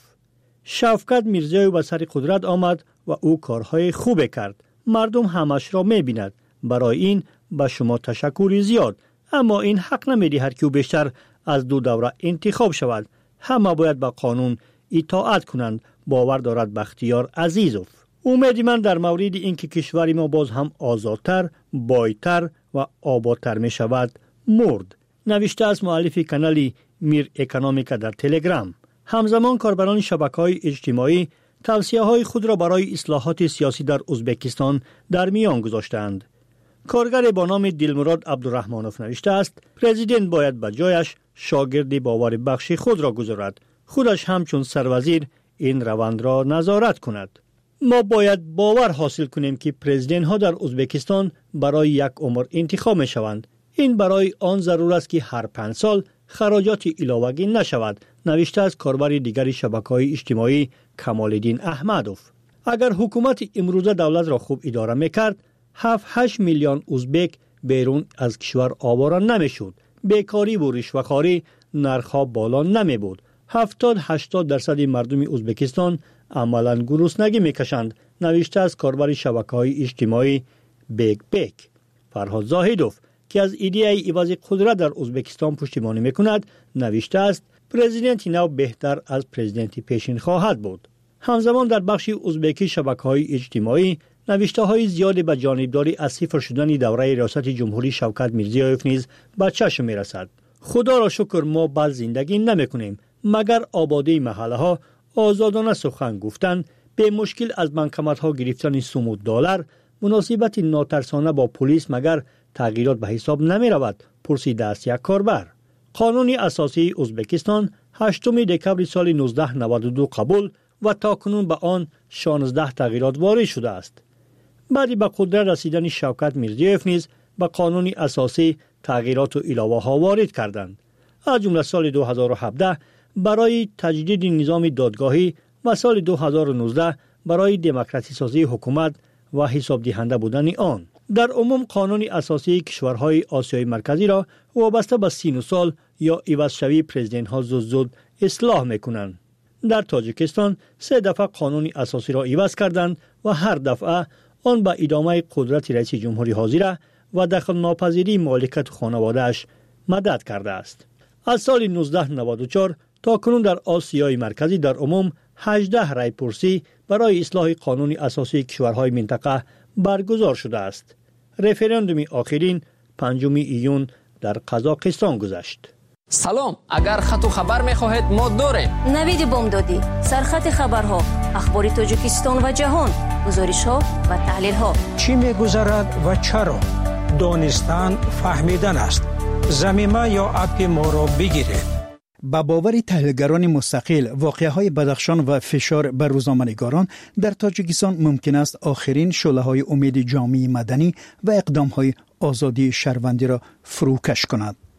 شوکت میرزیایف به سر قدرت آمد و او کارهای خوب کرد. مردم همش را می بیند. برای این به شما تشکر زیاد، اما این حق نمی‌دهد که او بیشتر از دو دوره انتخاب شود. همه باید به قانون اطاعت کنند. باور دارد بختیار عزیزوف. امید من در مورد اینکه کشور ما باز هم آزادتر، بایتر و آبادتر می شود مرد. نوشته از مؤلف کانال میر اکونومیکا در تلگرام. همزمان کاربران شبکه‌های اجتماعی توصیه‌های خود را برای اصلاحات سیاسی در ازبکستان در میان گذاشتند. کارگر با نام دلمراد عبدالرحمانوف نوشته است پرزیدنت باید به جایش شاگرد باور بخش خود را گذارد. خودش همچون سروزیر این روند را نظارت کند. ما باید باور حاصل کنیم که پرزیدنت ها در ازبکستان برای یک عمر انتخاب می شوند. این برای آن ضرور است که هر پنج سال خراجات علاوگی نشود. نوشته از کاربر دیگر شبکه‌های اجتماعی کمال‌الدین احمدوف. اگر حکومت امروزه دولت را خوب اداره می‌کرد، هفت هشت میلیون ازبک بیرون از کشور آواره نمی‌شد. بیکاری و رشوه‌خواری نرخ‌ها بالا نمی‌بود. هفتاد هشتاد درصد مردم ازبکستان عملاً گرسنگی می‌کشند. نوشته از کاربر شبکه‌های اجتماعی بیگ بیگ. فرهاد زاهدوف که از ایده عوض قدرت در ازبکستان پشتیبانی می‌کند، نوشته است پرزیدنت نو بهتر از پرزیدنت پیشین خواهد بود. همزمان در بخش ازبکی شبکه‌های اجتماعی نوشته‌های زیادی به جانبداری از صفر شدن دوره ریاست جمهوری شوکت میرزیایف نیز به چشم می‌رسد. خدا را شکر ما بد زندگی نمی‌کنیم، مگر آبادی محله‌ها آزادانه سخن گفتن، به مشکل از بانکمت‌ها گرفتن سوم و دلار، مناسبت ناترسانه با پلیس مگر تغییرات به حساب نمی‌رود؟ پرسید است یک کاربر. قانون اساسی ازبکستان هشتم دکمبر سال نوزده نود و دو قبول و تاکنون به آن شانزده تغییرات وارد شده است. بعد به قدرت رسیدن شوکت میرزیایف نیز به قانون اساسی تغییرات و علاوه ها وارد کردند. از جمله سال دو هزار و هفده برای تجدید نظام دادگاهی و سال دو هزار و نوزده برای دموکراسی سازی حکومت و حساب دهنده بودن آن. در عموم قانون اساسی کشورهای آسیای مرکزی را وابسته به سین و سال یا عوض شوی پرزیدنت ها زود زود اصلاح میکنند. در تاجیکستان سه دفعه قانون اساسی را عوض کردند و هر دفعه آن به ادامه قدرت رئیس جمهوری حاضر و دخل ناپذیری مالکیت خانواده‌اش مدد کرده است. از سال نوزده نود و چهار تا کنون در آسیای مرکزی در عموم هجده رای پرسی برای اصلاح قانون اساسی کشورهای منطقه برگزار شده است. رفراندوم آخرین پنجم ایون در قزاقستان گذشت. سلام، اگر خط و خبر می‌خواهید ما داریم. نوید بامدادی، سرخط خبرها، اخبار تاجیکستان و جهان، گزارش‌ها و تحلیل‌ها. چی می‌گذرد و چرا؟ دانستن فهمیدن است. زمینه یا اپ ما را بگیرید. با باور تحلیلگران مستقل، واقعه‌های بدخشان و فشار بر روزنامه‌نگاران در تاجیکستان ممکن است آخرین شعله‌های امید جامعه مدنی و اقدام‌های آزادی شهروندی را فروکش کند.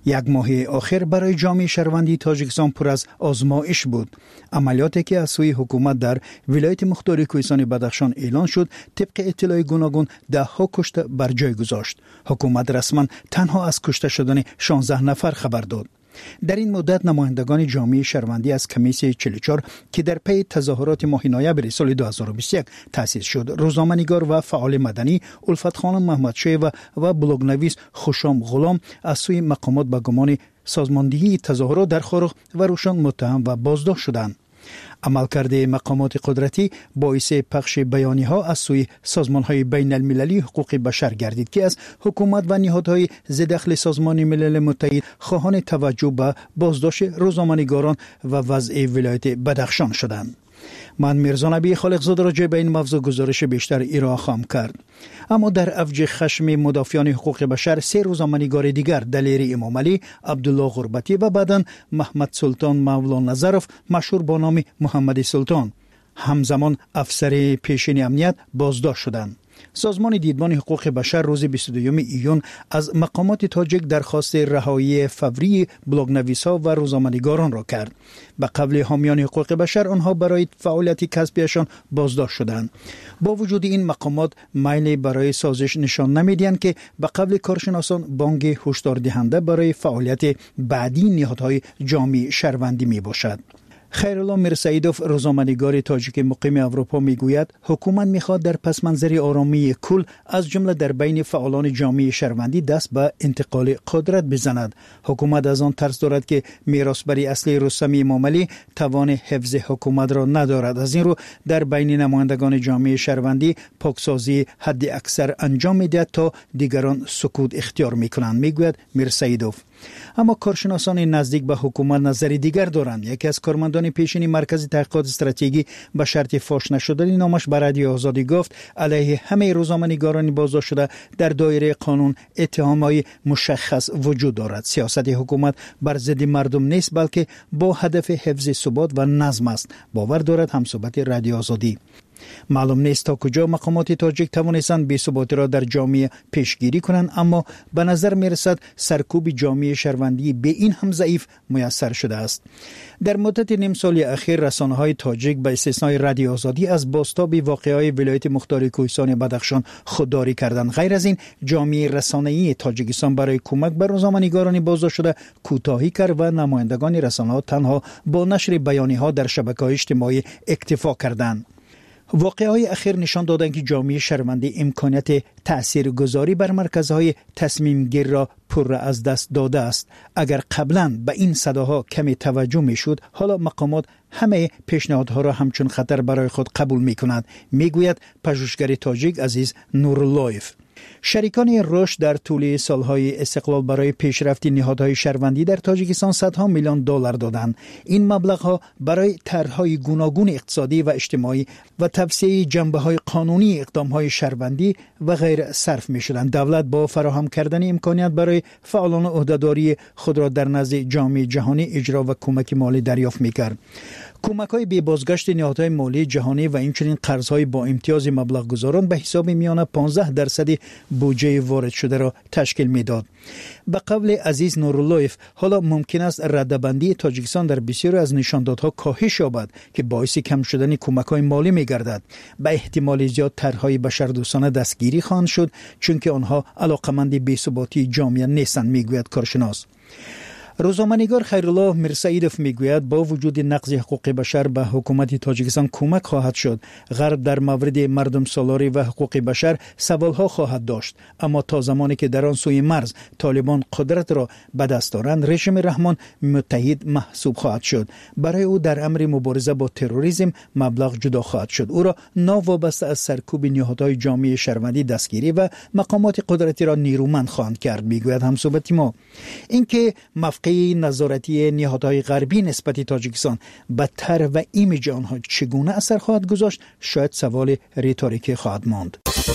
یک ماه آخر برای جامعه شهروندی تاجیکستان پر از آزمایش بود. عملیاتی که از سوی حکومت در ولایت مختار کوهستان بدخشان اعلان شد طبق اطلاع گوناگون ده ها کشته بر جای گذاشت. حکومت رسما تنها از کشته شدن شانزده نفر خبر داد. در این مدت نمایندگان جامعه شهروندی از کمیسیون چهل و چهار که در پی تظاهرات ماه نوامبر سال دو هزار و بیست و یک تأسیس شد، روزنامه‌نگار و فعال مدنی الفت خانم محمدشاه و و بلاگ‌نویس خوشام غلام از سوی مقامات به گمان سازماندهی تظاهرات در خارق و روشن متهم و بازداشت شدند. عملکرد مقامات قدرتی باعث پخش بیانیه‌ها از سوی سازمان‌های بین المللی حقوق بشر گردید که از حکومت و نهادهای ذی سازمان ملل متحد خواهان توجه به بازداشت روزنامه‌نگاران و وضع ولایت بدخشان شدند. من میرزا نبی خالقزاده راجع به این موضوع گزارش بیشتر ارائه خواهم کرد. اما در اوج خشم مدافعان حقوق بشر سه روزنامه‌نگار دیگر دلیر امام علی، عبدالله غربتی و بعداً محمد سلطان مولانا نظرف مشهور با نام محمد سلطان همزمان افسر پیشین امنیت بازداشت شدند. سازمان دیدبان حقوق بشر روز بیست و دوم ایون از مقامات تاجیک درخواست رهایی فوری بلاگ‌نویس‌ها و روزنامه‌نگاران را کرد. به قول حامیان حقوق بشر آنها برای فعالیت کسبیشان بازداشت شدند. با وجود این مقامات میل برای سازش نشان نمیدهند که به قول کارشناسان بانگ هشدار دهنده برای فعالیت بعدی نهادهای جامعه شهروندی می باشد. خیرالله میرسعیدوف روزنامه‌نگار تاجیک مقیم اروپا میگوید حکومت میخواد در پس منظر آرامی کل از جمله در بین فعالان جامعه شهروندی دست به انتقال قدرت بزند. حکومت از آن ترس دارد که میراثبری اصلی رستم امام علی توان حفظ حکومت را ندارد. از این رو در بین نمایندگان جامعه شهروندی پاکسازی حد اکثر انجام میدهد تا دیگران سکوت اختیار میکنند، میگوید میرسعیدوف. اما کارشناسان نزدیک به حکومت نظر دیگر دارند. یکی از کارمندان پیشین مرکز تحقیقات استراتژی به شرط فاش نشدن نامش به رادیو آزادی گفت علیه همه روزنامه‌نگاران بازداشت شده در دایره قانون اتهامات مشخص وجود دارد. سیاست حکومت بر ضد مردم نیست بلکه با هدف حفظ ثبات و نظم است، باور دارد همصحبت رادیو آزادی. معلوم نیست تا کجا مقامات تاجیک توانستند بی‌ثباتی را در جامعه پیشگیری کنند، اما به نظر میرسد سرکوب جامعه شهروندی به این هم ضعیف میسر شده است. در مدت نیم سال اخیر رسانه‌های تاجیک به استثنای رادیو آزادی از بازتاب واقعه‌های ولایت مختار کوهستان بدخشان خودداری کردند. غیر از این جامعه رسانه‌ای تاجیکستان برای کمک به روزنامه‌نگاران بازداشت شده کوتاهی کرد و نمایندگان رسانه‌ها تنها با نشر بیانیه‌ها در شبکه‌های اجتماعی اکتفا کردند. واقعه‌های اخیر نشان دادند که جامعه شهروندی امکانیت تاثیرگذاری بر مرکزهای تصمیم گیر را پر از دست داده است. اگر قبلا به این صداها کمی توجه میشد، حالا مقامات همه پیشنهادها را همچون خطر برای خود قبول میکنند، میگوید پژوهشگر تاجیک عزیز نوراللهیف. شریکان رشد در طول سالهای استقلال برای پیشرفت نهادهای شهروندی در تاجیکستان صدها میلیون دلار دادند. این مبلغها برای طرح‌های گوناگون اقتصادی و اجتماعی و توسعه جنبه‌های قانونی اقدام‌های شهروندی و غیر صرف می‌شدند. دولت با فراهم کردن امکانیت برای فعالان عهده‌داری خود را در نزد جامعه جهانی اجرا و کمک مالی دریافت می‌کرد. کمک‌های بی بازگشت نهادهای مالی جهانی و همچنین قرض‌های با امتیاز مبلغ گذاران به حساب میانه پانزده درصد بودجه وارد شده را تشکیل میداد. به قول عزیز نوراللهیف حالا ممکن است ردبندی تاجیکستان در بسیاری از نشاندادها کاهش یابد که باعث کم شدن کمک‌های مالی می‌گردد. به احتمال زیاد طرح‌های بشردوستانه دستگیری خواهند شد چون که آنها علاقمند بی‌ثباتی جامعه نیستند، میگوید کارشناس. روزنامه‌نگار خیرالله میرسعیدوف میگوید با وجود نقض حقوق بشر به حکومت تاجیکستان کمک خواهد شد. غرب در مورد مردم سالاری و حقوق بشر سوالها خواهد داشت، اما تا زمانی که در آن سوی مرز طالبان قدرت را به دست دارند رژیم رحمان متحد محسوب خواهد شد. برای او در امر مبارزه با تروریسم مبلغ جدا خواهد شد. او را ناوابسته از سرکوب نهادهای جامعه شهروندی دستگیری و مقامات قدرتی را نیرومند خواهند کرد، میگوید همصحبت ما. اینکه موقع نظارتی نهادهای غربی نسبت تاجیکستان به طرح و ایمیج آنها چگونه اثر خواهد گذاشت شاید سوال ریتوریکی خواهد ماند.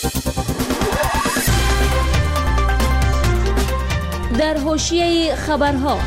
در حاشیه خبرها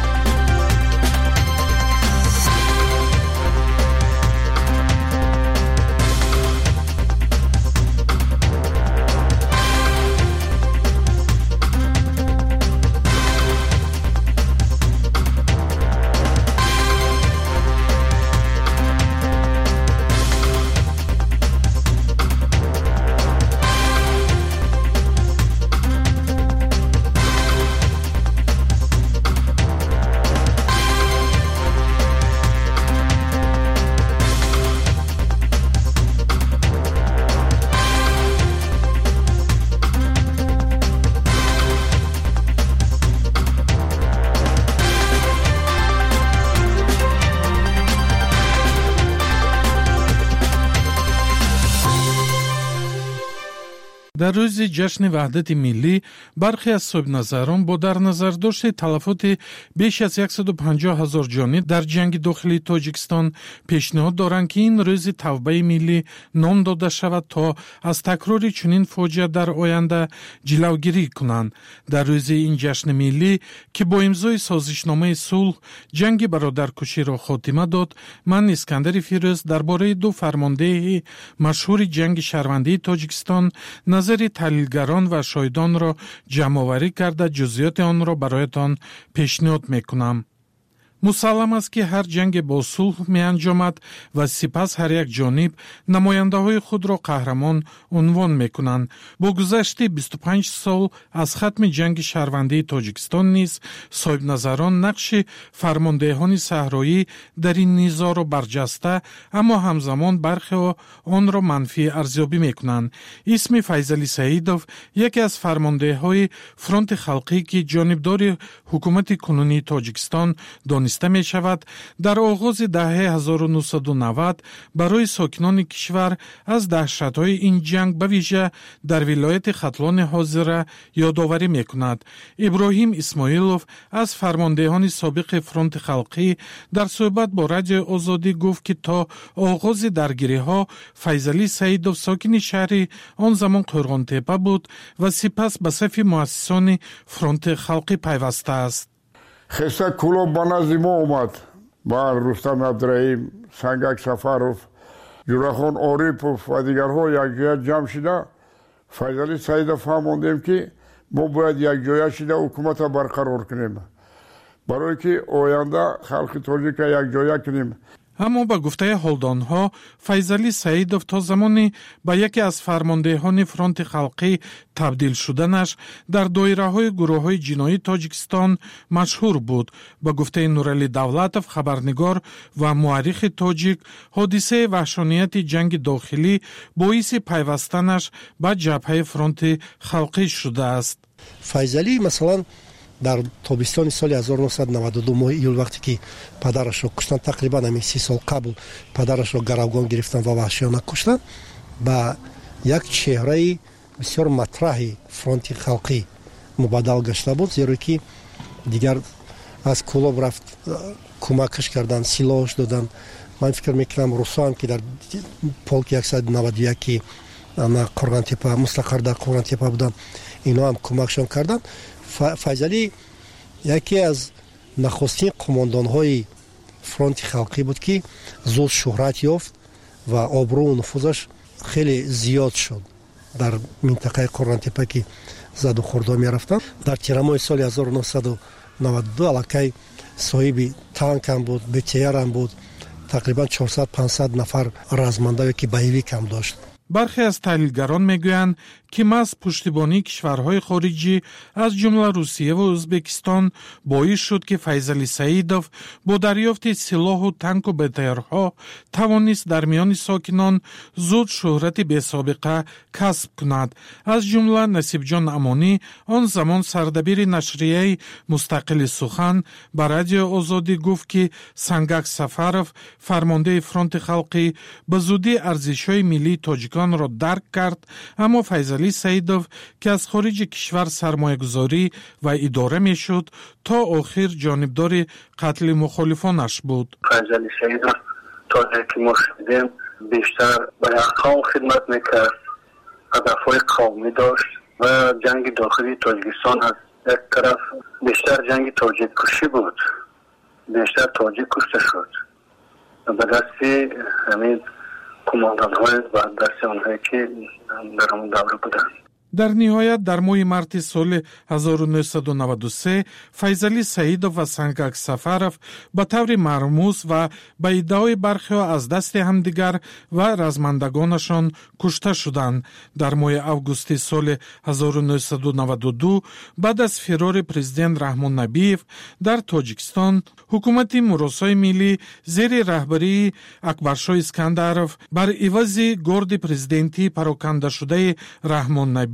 дар рӯзи ҷашни ваҳдати миллӣ бархе аз соҳибназарон бо дар назардошти талафоти беш аз яксаду панҷоҳ ҳазор ҷонӣ дар ҷанги дохилии Тоҷикистон пешниҳод доранд, ки ин рӯзи тавбаи миллӣ ном дода шавад, то аз такрори чунин фоҷиа дар оянда ҷилавгирӣ кунанд. Дар рӯзи ин ҷашни миллӣ, ки бо имзои созишномаи сулҳ ҷанги бародаркуширо хотима дод, ман Искандари Фирӯз дар бораи ду фармондеҳи машҳури ҷанги шаҳрвандии Тоҷикистон назари таҳлилгарон ва шоҳидонро ҷамъоварӣ карда ҷузъиёти онро бароятон пешниҳод мекунам. мусаллам аст, ки ҳар ҷанге бо сулҳ меанҷомад ва сипас ҳар як ҷониб намояндаҳои худро қаҳрамон унвон мекунанд. Бо гузашти бисту панҷ сол аз хатми ҷанги шаҳрвандии Тоҷикистон низ соҳибназарон нақши фармондеҳони саҳроӣ дар ин низоъро барҷаста, аммо ҳамзамон бархеҳо онро манфӣ арзёбӣ мекунанд. исми Файзалӣ Саидов яке аз фармондеҳои фронти халқӣ, ки ҷонибдори ҳукумати кунунии Тоҷикистон дониста мешавад, дар оғозидаҳаи ҳазору нуҳсаду навад барои сокинони кишвар аз даҳшатҳои ин ҷанг ба вижа дар вилояти Хатлони ҳозира ёдоварӣ мекунад. Иброҳим Исмоилов аз фармондеҳони собиқи фронти халқӣ дар суҳбат бо Радиои Озодӣ гуфт, ки то оғози даргириҳо Файзалӣ Саидов сокини шаҳри он замон Қӯрғонтепа буд ва сипас ба сафи муассисони фронти халқӣ пайвастааст. خسته کلو با نزد ما اومد با رستم عبدالرحیم، سنگک سفرов, جورخان عارفov و دیگرها یک جای جمع شده. فیضلی سعیدов فهماندیم که ما باید یک جای شده حکومت برقرار کنیم برای که آینده خلق تاجیک یک جای کنیم. аммо ба гуфтаи ҳолдонҳо Файзалӣ Саидов то замони ба яке аз фармондеҳони фронти халқӣ табдил шуданаш дар доираҳои гурӯҳҳои ҷиноии Тоҷикистон машҳур буд. Ба гуфтаи Нуралӣ Давлатов, хабарнигор ва муаррихи тоҷик, ҳодисаи ваҳшонияти ҷанги дохилӣ боиси пайвастанаш ба ҷабҳаи фронти халқӣ шудааст. Файзалӣ масалан дар тобистони соли ҳазору нуҳсаду наваду ду моҳи июл вақте ки падарашро куштанд, тақрибан ҳамин си сол қабл падарашро гаравгон гирифтанд ва ваҳшиёна куштанд, ба як чеҳраи бисёр матраҳи фронти халқӣ мубаддал гашта буд, зеро ки дигар аз кӯлоб рафт, кӯмакаш карданд, силоҳаш доданд. ман фикр мекунам русоам ки дар полки яксаду наваду яки Қӯрғонтепа мустақар дар Қӯрғонтепа буданд, ино ҳам кӯмакшон карданд. Файзалӣ яке аз нахустин қумондонҳои фронти халқӣ буд, ки зуд шӯҳрат ёфт ва обрӯу нуфузаш хеле зиёд шуд дар минтақаи Қӯрғонтепа, ки заду хурдо мерафтанд. дар тирамоҳи соли ҳазору нуҳсаду наваду ду аллакай соҳиби танкам буд, бтр-ам буд, тақрибан чорсад пансад нафар размандаве ки боевикам дошт. бархе аз таҳлилгарон мегӯянд, ки маҳз пуштибонии кишварҳои хориҷӣ аз ҷумла Русия ва Ӯзбекистон боис шуд, ки Файзалӣ Саидов бо дарёфти силоҳу танку бетерҳо тавонист дар миёни сокинон зуд шӯҳрати бесобиқа касб кунад. Аз ҷумла Насибҷон Амонӣ, он замон сардабири нашрияи Мустақили Сухан, ба Радиои Озодӣ гуфт, ки Сангак Сафаров, фармондеи фронти халқӣ, ба зудӣ арзишҳои миллии тоҷиконро дарк кард, аммо Файзалӣ Саидов, ки аз хориҷи кишвар сармоягузорӣ ва идора мешуд, то охир ҷонибдори қатли мухолифонаш буд. Файзалӣ Саидов то ки мо шудем бештар ба як қавм хидмат мекард, ҳадафҳои қавмӣ дошт ва ҷанги дохилии Тоҷикистон аз як тараф бештар ҷанги тоҷиккушӣ буд, бештар тоҷик кушта шуд ба дасти ҳамин кумонданҳои ба дасти онҳое ки дар он давра буданд. дар ниҳоят дар моҳи марти соли ҳазору нуҳсаду наваду се Файзалӣ Саидов ва Сангак Сафаров ба таври мармуз ва ба иддаои бархеҳо аз дасти ҳамдигар ва размандагонашон кушта шуданд. Дар моҳи августи соли ҳазору нуҳсаду наваду ду баъд аз фирори президент Раҳмон Набиев дар Тоҷикистон, ҳукумати Муросои миллӣ зери раҳбарии Акбаршоҳ Искандаров бар ивази горди президентии парокандашудаи Раҳмон Набиев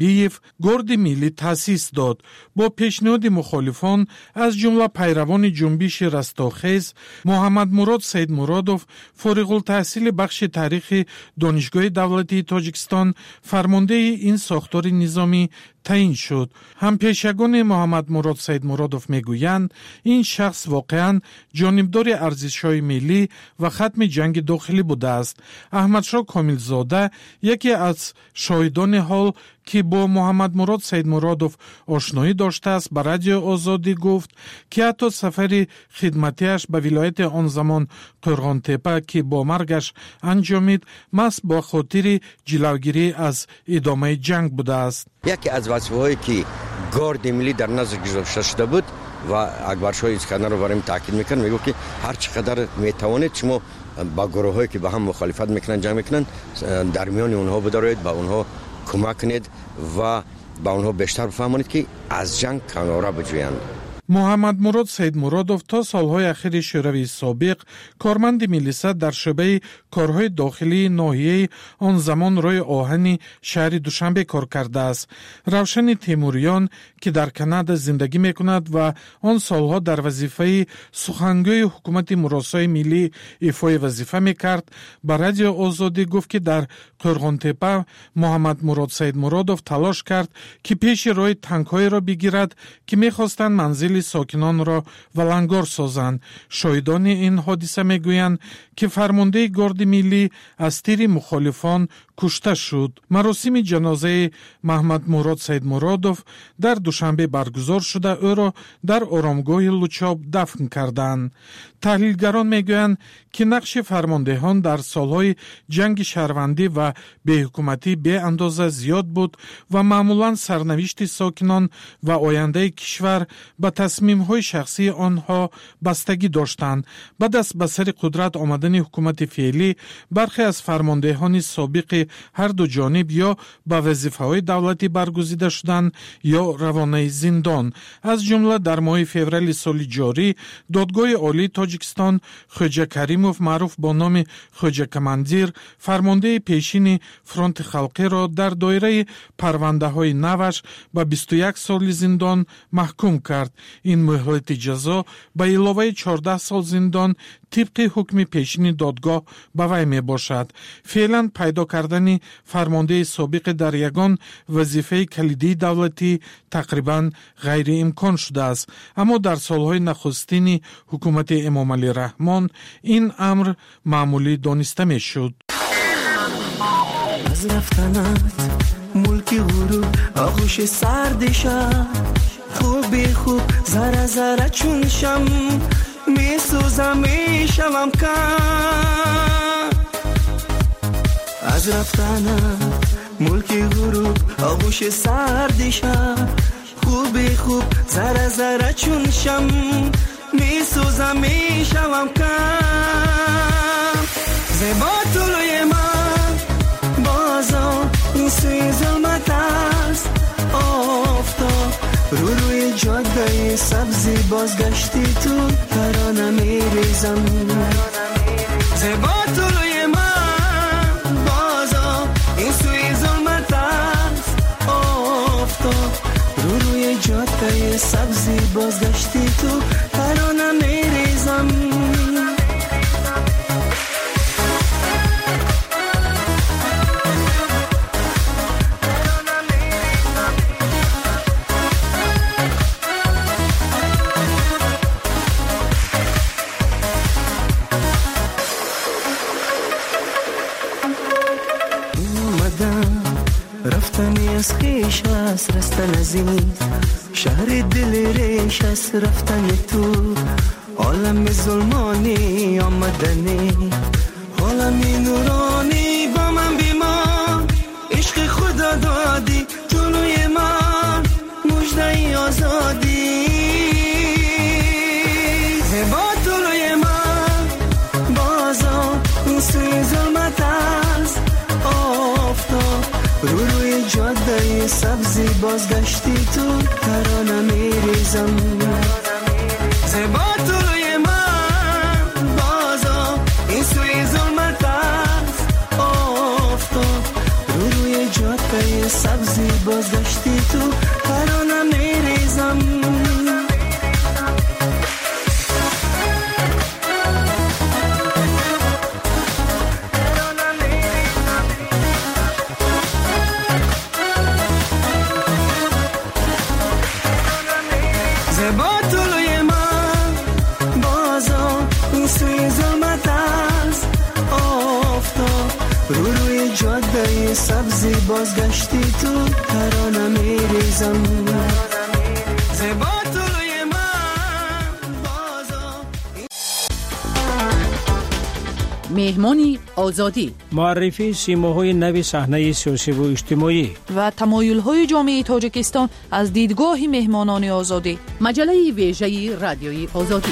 Ахмадиев горди миллӣ таъсис дод. бо пешниҳоди мухолифон аз ҷумла пайравони ҷунбиши растохез муҳаммадмурод саидмуродов фориғултаҳсили бахши таърихи донишгоҳи давлатии Тоҷикистон фармондаи ин сохтори низомӣ таъин шуд. ҳампешагони муҳаммадмурод саидмуродов мегӯянд, ин шахс воқеан ҷонибдори арзишҳои миллӣ ва хатми ҷанги дохилӣ будааст. аҳмадшоҳ комилзода яке аз шоҳидони ҳол ки бо муҳаммадмурод саидмуродов ошноӣ доштааст, ба радиои Озодӣ гуфт, ки ҳатто сафари хидматиаш ба вилояти он замон Қӯрғонтепа, ки бо маргаш анҷомид, маҳз бо хотири ҷилавгирӣ аз идомаи ҷанг будааст. яке аз вазифаҳое ки горди миллӣ дар назр гузошта шуда буд ва Акбаршоҳ Искандаров барои таъкид мекард, мегӯфт ки ҳар чӣ қадар метавонед шумо ба гурӯҳҳое ки ба ҳам мухолифат мекунанд, ҷанг мекунанд, дар миёни онҳо бидароед, ба онҳо кӯмак кунед ва ба онҳо бештар бифаҳмонед ки аз ҷанг канора биҷӯянд. муҳаммадмурод саидмуродов то солҳои ахири шӯравии собиқ корманди миллисат дар шӯъбаи корҳои дохилии ноҳияи он замон рӯи оҳани шаҳри Душанбе кор кардааст. Равшани Темурён, ки дар Канада зиндагӣ мекунад ва он солҳо дар вазифаи сухангӯи ҳукумати муросои миллӣ ифои вазифа мекард, ба радиои Озодӣ гуфт, ки дар Қӯрғонтепа муҳаммадмурод саидмуродов талош кард, ки пеши роҳи танкҳоеро бигирад, ки мехостанд манзили сокинонро валангор созанд. шоҳидони ин ҳодиса мегӯянд, ки фармондаи горди миллӣ аз тири мухолифон кушта шуд. маросими ҷанозаи Маҳмадмурод Саидмуродов дар Душанбе баргузор шуда, ӯро дар оромгоҳи Лучоб дафн карданд. таҳлилгарон мегӯянд, ки нақши фармондеҳон дар солҳои ҷанги шаҳрвандӣ ва беҳукуматӣ беандоза зиёд буд ва маъмулан сарнавишти сокинон ва ояндаи кишвар ба тасмимҳои шахсии онҳо бастагӣ доштанд. баъд аз ба сари қудрат омадани ҳукумати феълӣ, бархе аз фармондеҳони собиқи ҳарду ҷониб ё ба вазифаҳои давлатӣ баргузида шуданд ё равонаи зиндон. аз ҷумла дар моҳи феврали соли ҷорӣ додгоҳи олии Тоҷикистон Хоҷа Каримов, маъруф бо номи Хоҷа Командир, фармондаи пешини фронти халқиро дар доираи парвандаҳои наваш ба бисту як соли зиндон маҳкум кард. ин муҳлати ҷазо ба иловаи чордаҳ сол зиндон тибқи ҳукми пешини додгоҳ ба вай мебошад. феълан пайдо кардани фармондаи собиқи дар ягон вазифаи калидии давлатӣ тақрибан ғайриимкон шудааст, аммо дар солҳои нахустини ҳукумати Эмомалӣ Раҳмон ин амр маъмулӣ дониста мешуд. аз рафтанат мулки ғуруб оғӯш сарди шаб хуби хуб зара зара чун шам месӯзам мешавам кам аз рафтанат мулки ғуруб оғӯш сарди шаб хуби хуб зара зара чун шам месӯзам мешавам кам зебо тулӯи ман бозо ин сӯи зулмат аст офтоб рӯ рӯи ҷоддаи сабзи бозгашти ту тарона мерезам зебо тулӯи ман бозо ин сӯи зулмат аст офтоб рӯ рӯи ҷоддаи сабзи бозгашти ту тарона мерезам از خیش است رستن از این شهر دل ریش است رفتن تو عالم ظلمانی آمدنی عالم نورانی با من بیمان عشق خدا دادی جلوی من مژده آزادی زیبا جلوی من بازا این سوی ظلمت است آفتاب رو روی جاده سبزی بازگشتی تو ترانه میریزم زیبا توی من بازا این سوی ظلمت است آفتاب رو روی جاده سبزی بازگشتی تو ترانه میریزم زبا طلوی من بازا این سوی ظلمت است آفتاب رو روی جاده سبزی بازگشتی تو ترانه میریزم زبا طلوی من بازا مهمانی آزادی معرفی سیماهای نوی صحنه سیاسی و اجتماعی و تمایل‌های جامعه تاجیکستان از دیدگاه مهمانان آزادی. مجله ویژه رادیوی آزادی.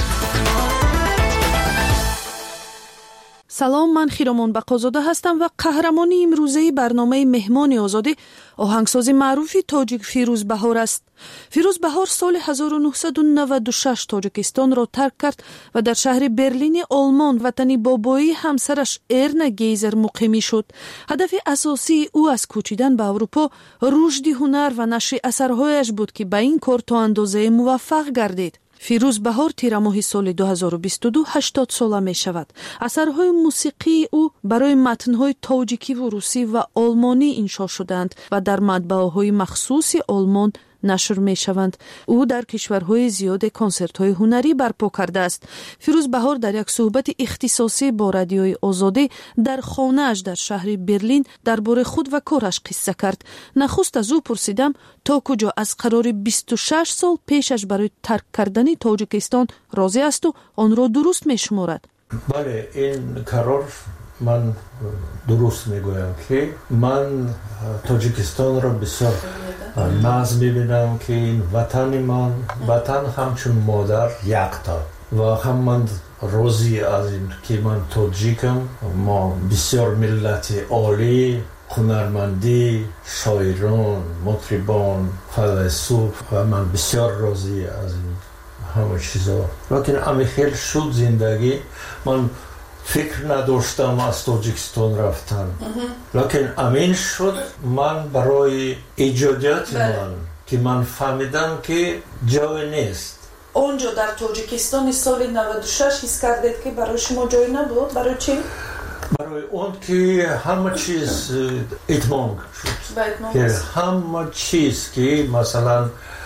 سلام، من خیرمان بقازاده هستم و قهرمانی امروزه برنامه مهمان آزادی آهنگساز معروف تاجیک فیروز بهار است. فیروز بهار سال هزار و نهصد و نود و شش تاجیکستان را ترک کرد و در شهر برلین آلمان وطن بابایی همسرش ارنا گیزر مقیمی شد. هدف اساسی او از کوچیدن به اروپا رشد هنر و نشر اثرهایش بود که به این کار تا اندازه موفق گردید. فیروز بهار تیر ماه سال دو هزار و بیست و دو هشتاد ساله می شود. اثرهای موسیقی او برای متنهای تاجیکی و روسی و آلمانی انشا شدند و در مطبعه‌های مخصوص آلمان نشر می شوند. او در کشورهای زیاد کنسرت‌های هنری برپا کرده است. فیروز بهار در یک صحبت اختصاصی با رادیوی آزادی در خانه‌اش در شهر برلین درباره خود و کارش قصه کرد. نخست از او پرسیدم تا کجا از قرار بیست و شش سال پیشش برای ترک کردن تاجیکستان راضی است و آن را درست می شمارد. بله، این قرار من درست میگویم که من تاجیکستان را بسیار ناز میبینم که این وطن من وطن همچون مادر یکتا و هم من راضی از این که من تاجیکم. ما بسیار ملت عالی، هنرمندی، شاعران، مطربان، فیلسوف و من بسیار راضی از این همه چیزا. لیکن امی خیلی شد زندگی من فکر نداشتم از تاجیکستان رفتن، لیکن امین شد من برای ایجادیات من که من فهمیدم که جای نیست. اونجا در تاجیکستان سال نود و شش حس کردید که برای شما جای نبود؟ برای چی؟ برای اون که همه چیز اتمام شد، که همه چیز که مثلا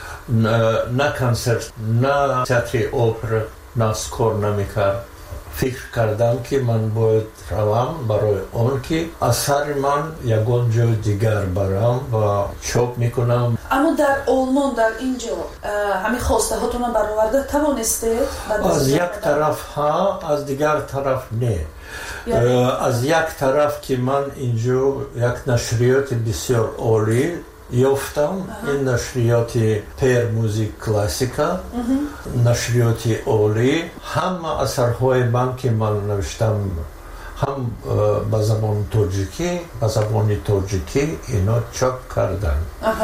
نه کنسرت نه تئاتر اپرا ناسکار نمیکرد. فکر کردم که من باید روم برای اون که اثر من یکان جای دیگر برم و چاپ میکنم. اما در آلمان در اینجا همین خواسته هاتون برآورده توانسته؟ از یک طرف ها، از دیگر طرف نه. از یک طرف که من اینجا یک نشریات بسیار عالی یافتم، این نشریات پیر موزیک کلاسیکا، نشریات عالی، همه اثرهای من که من نوشتم هم به زبان تاجیکی به زبان تاجیکی اینا چاپ کردن.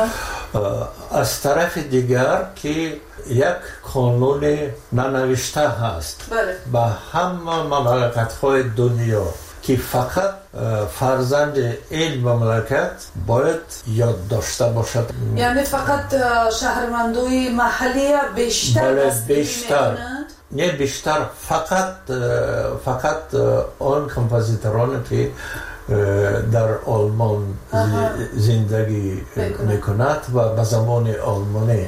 از طرف دیگر که یک قانون ننوشته هست به همه مملکت‌های دنیا که فقط فرزند این مملکت باید یاد داشته باشد. یعنی فقط شهروندای محلی بیشتر بیشتر نه بیشتر فقط فقط آن کمپوزیتورانی که در آلمان زندگی میکند و به زبان آلمانی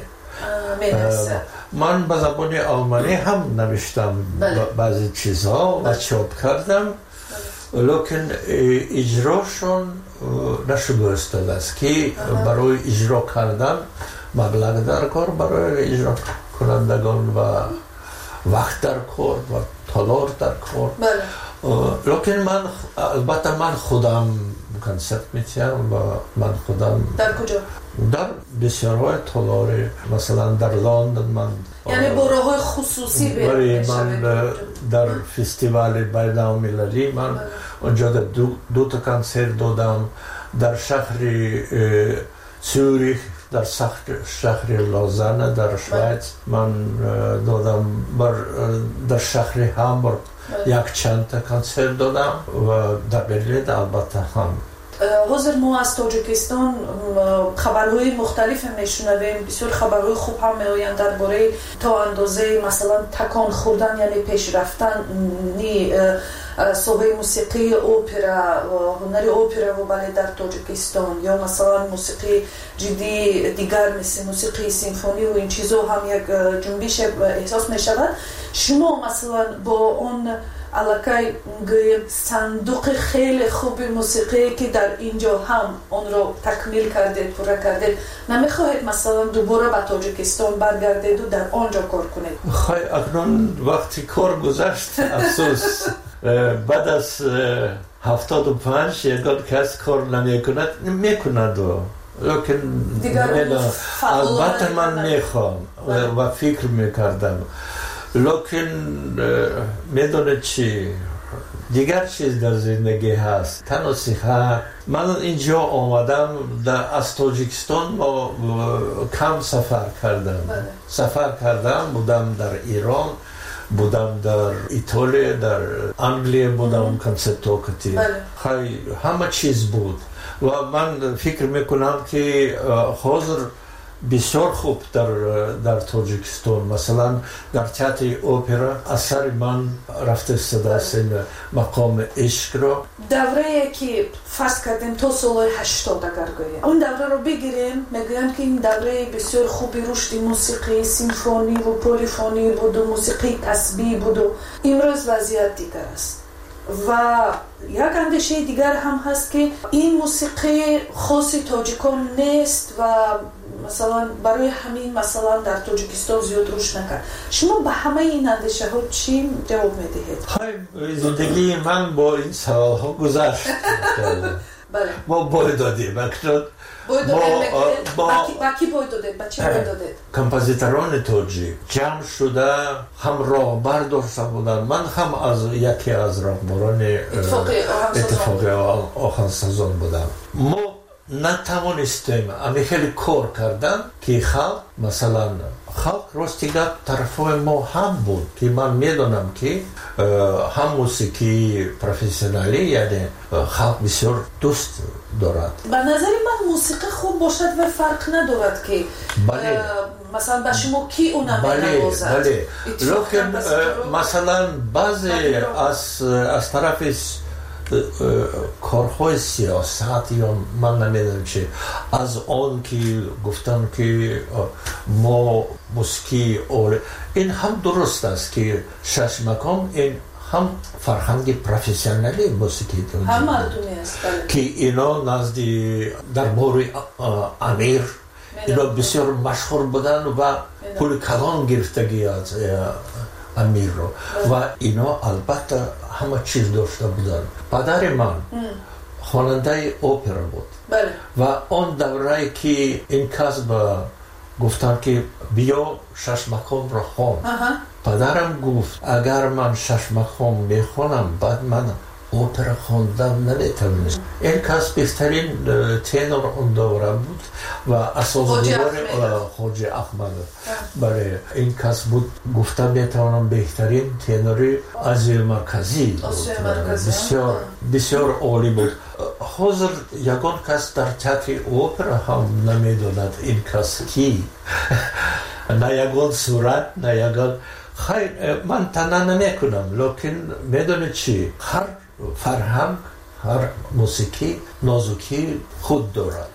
من به زبان آلمانی هم نوشتم بعضی چیزها و چاپ کردم، لیکن اجراشون نشده استاد است که برای اجرا کردن مبلغ در کار برای اجرا کنندگان و وقت در کار و تالار در کار. لیکن من البته من خودم کنسرت میتیم و من خودم در کجا؟ در بسیارهای تالار، مثلا در لندن من یعنی با راه‌های خصوصی بریم. من در فستیوال بین‌المللی من اونجا دو, دو تا کنسرت دادم در شهر زوریخ، در شهر لوزان در شویتس من دادم، بر در شهر هامبورگ یک چند تا کنسرت دادم و در برلین البته هم حاضر ما از تاجیکستان خبرهای مختلف میشنویم، بسیار خبرهای خوب هم میآیند درباره تا اندازه مثلا تکان خوردن یعنی پیش رفتن صحبه موسیقی اوپرا هنر اوپرا و بالت در تاجیکستان یا مثلا موسیقی جدی دیگر مثل موسیقی سیمفونی و این چیزا هم یک جنبش احساس می شود. شما مثلا با اون علاقه صندوق خیلی خوب موسیقی که در اینجا هم اون رو تکمیل کردید پورا کردید نمیخواهید مثلا دوباره به تاجیکستان برگردید و در آنجا کار کنید؟ خواهی اکنون وقتی کار گذشت افسوس بعد از هفتاد و پنج یکان کس کار نمی کند می کند و لیکن البته من میخوام و فکر میکردم لیکن میدونید چی دیگر چیز در زندگی هست تنها صحت. من اینجا آمدم از تاجیکستان کم سفر کردم سفر کردم بودم در ایران بودم در ایتالیا در انگلیه بودم کنسرتوکتی خیلی همه چیز بود و من فکر میکنم که حاضر بسیار خوب در در تاجیکستان مثلا در تئاتر اپرا اثر من رفته صدا سن مقام عشق رو دوره که فرض کردیم تا سال هشتاد اگر گوییم اون دوره رو بگیریم میگویم که این دوره بسیار خوبی رشد موسیقی سیمفونی و پلیفونی بود و موسیقی تسبیح بود و امروز وضعیت دیگر است و یک اندیشه دیگر هم هست که این موسیقی خاص تاجیکان نیست و مثلا برای همین مثلا در تاجیکستان زیاد رشد نکرد. شما به همه این اندیشه ها چی جواب میدهید؟ های زندگی من با این سوال ها گذشت. بله. ما باید دادیم اکنون باید دادید با کی باید دادید؟ با چی باید دادید؟ کمپازیتران تاجیک جمع شده هم راهبر داشته بودن من هم از یکی از راهبران اتفاقی آهنگسازان بودم. ما نتوانستیم امی خیلی کار کردن که خلق مثلا خلق راستی گپ طرفای ما هم بود که من میدونم که هم موسیقی پروفسیونالی یعنی خلق بسیار دوست دارد. به نظر من موسیقی خوب باشد و فرق ندارد که بله. مثلا به شما کی اونم بله نوازد بله لیکن مثلا بعضی از از طرف کارهای سیاست یا من نمیدونم چه از آن که گفتن که ما موسیقی اول این هم درست است که شش مقام این هم فرهنگ پروفسیونالی موسیقی هم مردمی است که اینا نزدی در بار امیر اینا بسیار مشهور بودن و پول کلان گرفتگی از امیر رو و اینا البته همه چیز داشته بودن. پدر من خواننده اپرا بود بله. و آن دوره که این کسب گفتن که بیا شش مقام رو خوان پدرم گفت اگر من شش مقام میخوانم بعد من اپرا خواندم نمیتونم. این کس بهترین تنور اون دوره بود و اساسگوار خواجه احمد برای این کس بود گفتم میتونم بهترین تنوری آسیا مرکزی بسیار بسیار عالی بود. حاضر یگان کس در تئاتر اپرا هم نمیدوند این کس کی نه یگان صورت نه یگان خیر من تنها نمیکنم لیکن میدونید چی هر فرهنگ هر موسیقی نازکی خود دارد.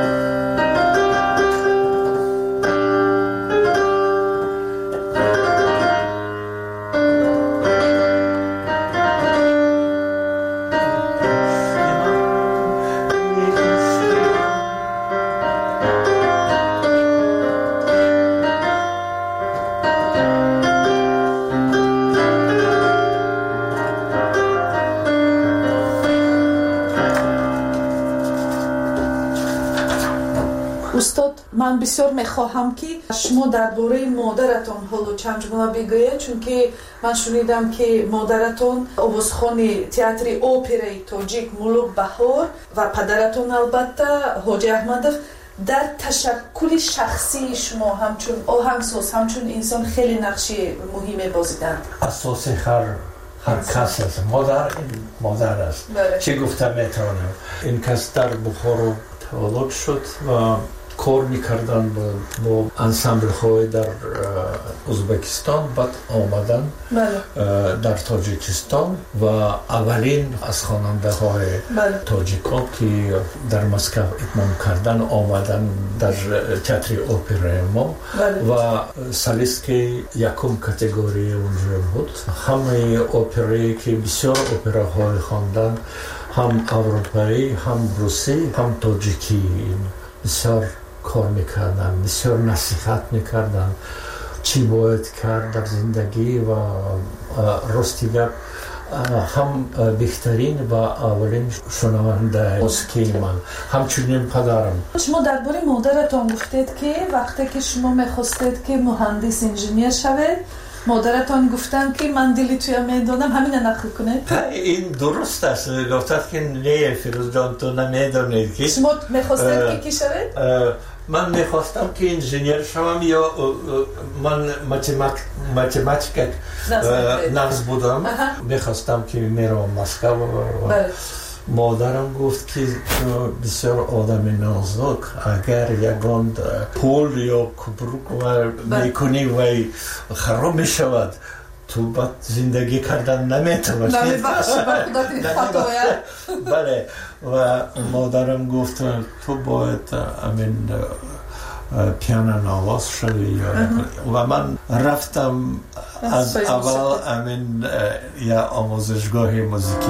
من بسیار میخواهم که شما درباره مادرتون حالا چند جمله بگویید چون که من شنیدم که مادرتون آوازخوان تئاتر اپرای تاجیک ملوک بهار و پدرتون البته حاجی احمدов در تشکل شخصی شما همچون آهنگساز همچون انسان خیلی نقش مهمی بازیدند. اساس هر هر کس است. مادر این مادر است. چه گفته میتونم. این کس در بخارا تولد شد و کار میکردن با, با انسامبل های در ازبکستان. بعد آمدن در تاجیکستان و اولین از خواننده های تاجیکان که در مسکو اتمام کردن آمدن در تئاتر اپرای ما و سالیست که یکم کاتگوری اونجا بود. همه اپرایی که بسیار اپراهای خواندن، هم اروپایی، هم روسی، هم تاجیکی، بسیار کار میکردن، بسیار نصیحت میکردن چی باید کرد در زندگی و راستی گپ هم بهترین و اولین شنونده موسیقی من همچنین پدرم. شما درباره مادرتان گفتید که وقتی که شما میخواستید که مهندس انجینیر شوید مادرتان گفتن که من دلی توی میدونم همین نقل کنید. این درست است. گفتند که نه فیروز جان تو نمیدونید که شما میخواستید که کی شوید؟ من میخواستم که انجینیر شوم یا من ماتماتیک نقص بودم. میخواستم که میرم مسکو. مادرم گفت که بسیار آدم نازک، اگر یگان پول یا کبروک میکنی و خراب میشود تو بعد زندگی کردن نمیتونی. بله. و مادرم گفت تو باید امین پیانو نواز شدی و من رفتم از اول امین یا آموزشگاه موسیقی.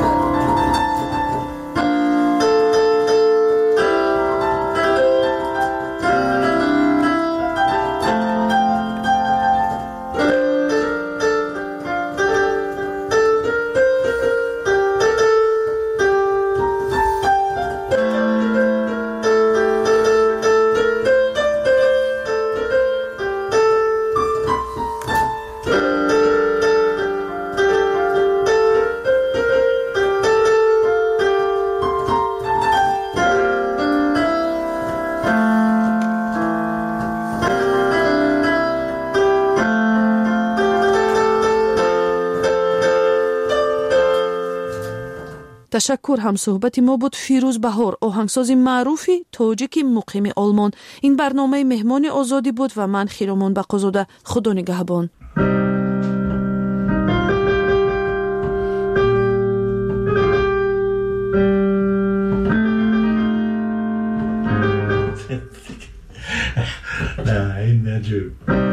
تشکر. هم صحبت ما بود فیروز بهار، آهنگساز معروفی تاجیک مقیم آلمان. این برنامه مهمان آزادی بود و من خیرامان بقازاده. خدا نگهبان. نه این نجوب.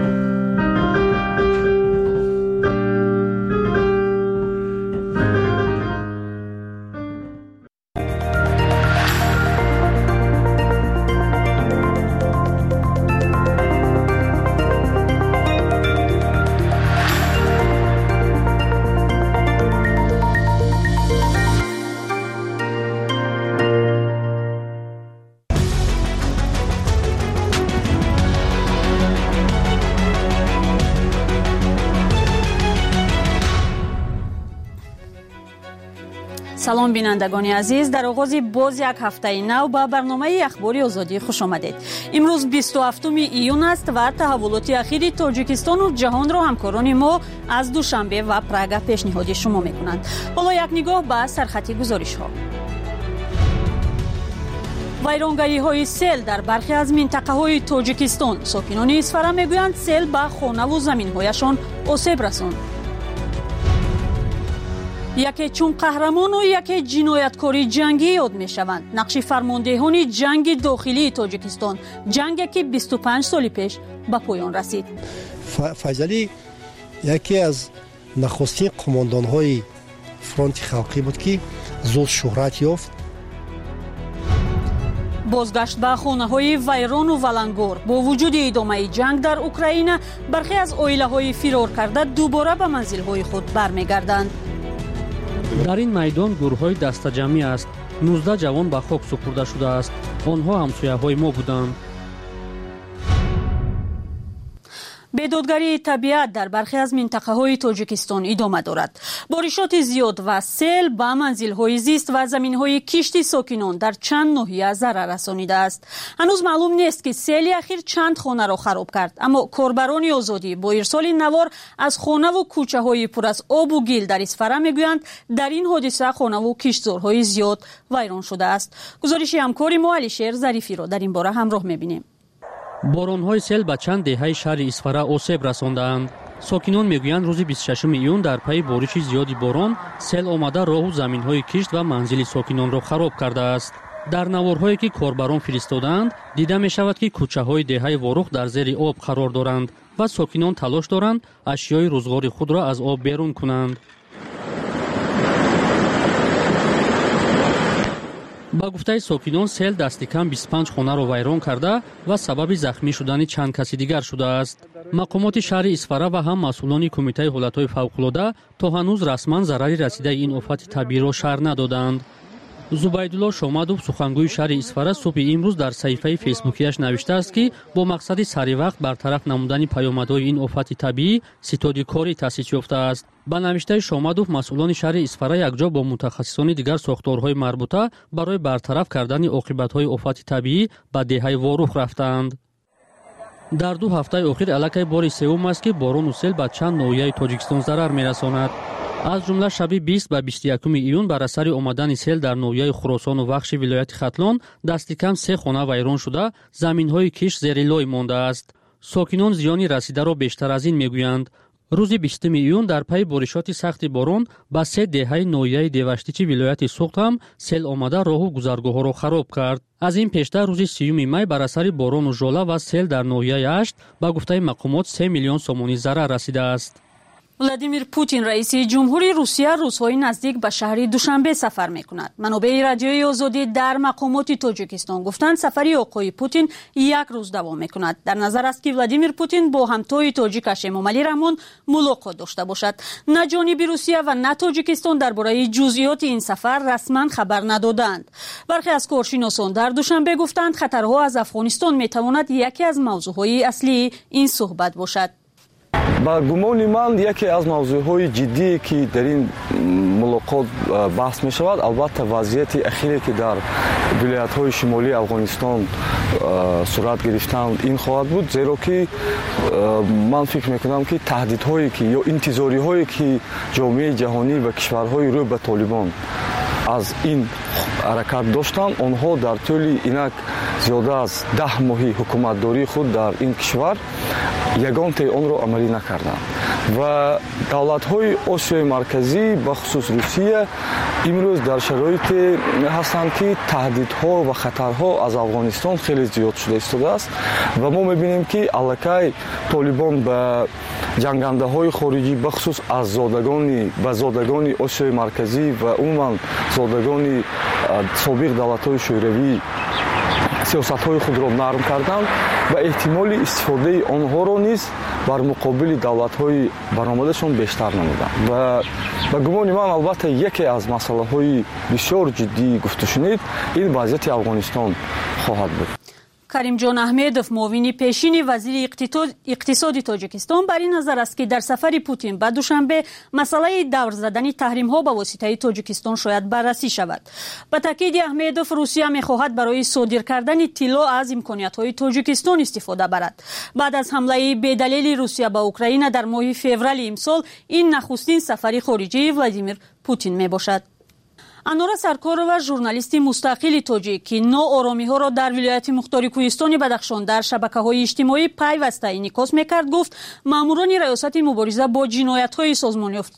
سلام بینندگان عزیز، در آغاز باز یک هفته نو با برنامه اخباری آزادی خوش آمدید. امروز بیست و هفتم ایون است و تحولات اخیر تاجیکستان و جهان را همکاران ما از دوشنبه و پراگ پیشنهاد شما میکنند. حالا یک نگاه به سرخط گزارش ها. ویرانگری های سیل در برخی از منطقه های تاجیکستان. ساکنان اسفره میگویند سیل به خانه و زمین هایشان آسیب رساند. یکی چون قهرمان و یکی جنایتکاری جنگی یاد می شوند. نقش فرماندهان جنگ داخلی تاجیکستان، جنگی که بیست و پنج سال پیش به پایان رسید. فیضلی یکی از نخستین قماندان های فرانت خلقی بود که زود شهرت یافت. بازگشت به خانه های ویران و ولنگار. با وجود ادامه جنگ در اوکراین، برخی از عائله های فرار کرده دوباره به منزل های خود برمیگردند. در این میدان گروه‌های دسته‌جمعی است. نوزده جوان به خاک سپرده شده است. آنها همسایه‌های ما بودند. بیدادگری طبیعت در برخی از منطقه‌های تاجیکستان ادامه دارد. بارشات زیاد و سیل به منزل‌های زیست و زمین‌های کشتی ساکنان در چند ناحیه ضرر رسانیده است. هنوز معلوم نیست که سیل اخیر چند خانه را خراب کرد، اما کاربران آزادی با ارسال نوار از خانه و کوچه‌های پر از آب و گل در اسفره میگویند در این حادثه خانه و کشتزارهای زیاد ویران شده است. گزارش همکار ما علیشیر ظریفی را در این باره همراه می‌بینیم. باران‌های سیل به چند دهه شهر اسفره آسیب رساندند. ساکنان میگویند روز بیست و ششم ایون در پی بارش زیادی باران سیل آمده راه و زمین‌های کشت و منزل ساکنان را خراب کرده است. در نوارهایی که کاربران فرستادند دیده می‌شود که کوچه‌های دهه واروخ در زیر آب قرار دارند و ساکنان تلاش دارند اشیای روزگار خود را از آب بیرون کنند. با گفته ساکنان سیل دست کم بیست و پنج خانه را ویران کرده و سبب زخمی شدن چند کسی دیگر شده است. مقامات شهر اسفره و هم مسئولان کمیته حالت‌های فوق‌العاده تا هنوز رسما ضرری رسیده این آفت طبیعی را شرح ندادند. زبیدالله شامدوف سخنگوی شهر اسفره صبح امروز در صفحه فیسبوکیش نوشته است که با مقصد سری وقت برطرف نمودن پیامدهای این آفت طبیعی ستاد کاری تأسیس یافته است. با نوشته شامدوف مسئولان شهر اسفره یکجا با متخصصان دیگر ساختارهای مربوطه برای برطرف کردن عاقبت‌های آفت طبیعی به دهه واروخ رفتند. در دو هفته اخیر علاقه بار سوم است که باران و سیل به چند ناحیه تاجیکستان ضرر می‌رساند. از جمله شب بیست و بیست و یکم ایون بر اثر آمدن سیل در ناحیه خراسان و بخش ولایت ختلان دست کم سه خانه ویران شده، زمین‌های کشت زیر لای مانده است. ساکنان زیانی رسیده را بیشتر از این میگویند. روز بیستم ایون در پی بارشات سخت باران با سه دهه ناحیه دیوشتیچی ولایت سوخت هم سیل آمده راه و گذرگاه‌ها را خراب کرد. از این پیشتر روز سیوم می بر اثر باران و ژوله و سیل در ناحیه هشت با گفته مقامات سه میلیون سومانی ضرر رسیده است. ولادیمیر پوتین رئیس جمهوری روسیه روزهای نزدیک به شهر دوشنبه سفر می‌کند. منابع رادیوی آزادی در مقامات تاجیکستان گفتند سفری آقای پوتین یک روز دوام می‌کند. در نظر است که ولادیمیر پوتین با همتای تاجیکش امامعلی رحمون ملاقات داشته باشد. نه جانب روسیه و نه تاجیکستان درباره جزئیات این سفر رسما خبر ندادند. برخی از کارشناسان در دوشنبه گفتند خطرها از افغانستان می‌تواند یکی از موضوعهای اصلی این صحبت باشد. با گمان من یکی از موضوعهای جدی که در این ملاقات بحث می شود البته وضعیت اخیری که در ولایت‌های شمالی افغانستان صورت گرفتند این خواهد بود، زیرا که من فکر میکنم که تهدیدهایی که یا انتظاری‌هایی که جامعه جهانی و کشورهای رو به طالبان از این حرکت داشتند، آنها در طول اینک زیاده از ده ماهی حکومتداری خود در این کشور یگان تی آن را عملی نکردند و دولت‌های آسیای مرکزی به خصوص روسیه امروز در شرایط هستند که تهدیدها و خطرها از افغانستان خیلی زیاد شده ایستاده است و ما می‌بینیم که الکی طالبان به جنگنده‌های خارجی به خصوص از زادگان به زادگان آسیای مرکزی و عموما زادگان سابق دولت‌های شوروی سیاست‌های خود را نرم کردند و احتمال استفاده آنها را نیز بر مقابل دولت‌های برآمدشان بیشتر نمودند و به گمان من البته یکی از مسائل‌های بسیار جدی گفته شنید این وضعیت افغانستان خواهد بود. کریم جان احمدوف معاون پیشین وزیر اقتصاد تاجیکستان بر این نظر است که در سفر پوتین به دوشنبه مسئله دور زدن تحریم ها به واسطه تاجیکستان شاید بررسی شود. به تاکید احمدوف روسیه می‌خواهد برای صادر کردن طلا از امکانات های تاجیکستان استفاده برد. بعد از حمله بی‌دلیل روسیه به اوکراین در ماه فوریه امسال این نخستین سفر خارجی ولادیمیر پوتین میباشد. انورا سرکار و ژورنالیست مستقل تاجیک که ناآرامی‌ها را در ولایت مختار کوهستان بدخشان در شبکه‌های اجتماعی پیوسته انعکاس می‌کرد گفت ماموران ریاست مبارزه با جنایت‌های سازمان یافته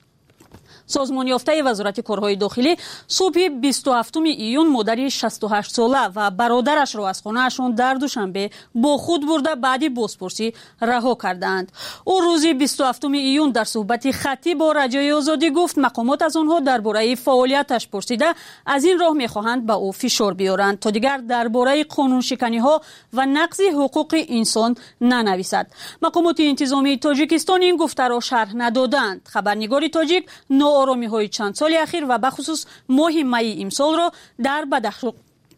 سازمان یافته وزارت کارهای داخلی صبح بیست و هفتم ایون مادر شصت و هشت ساله و برادرش را از خانه‌شان در دوشنبه با خود برده بعد بازپرسی رها کردند. او روز بیست و هفتم ایون در صحبت خطی با رادیوی آزادی گفت مقامات از آنها درباره فعالیتش پرسیده از این راه می‌خواهند به او فشار بیارند تا دیگر درباره قانون شکنی‌ها و نقض حقوق انسان ننویسد. مقامات انتظامی تاجیکستان این گفته را شرح ندادند. خبرنگار تاجیک آرامی های چند سال اخیر و بخصوص ماه می امسال را در بدخشان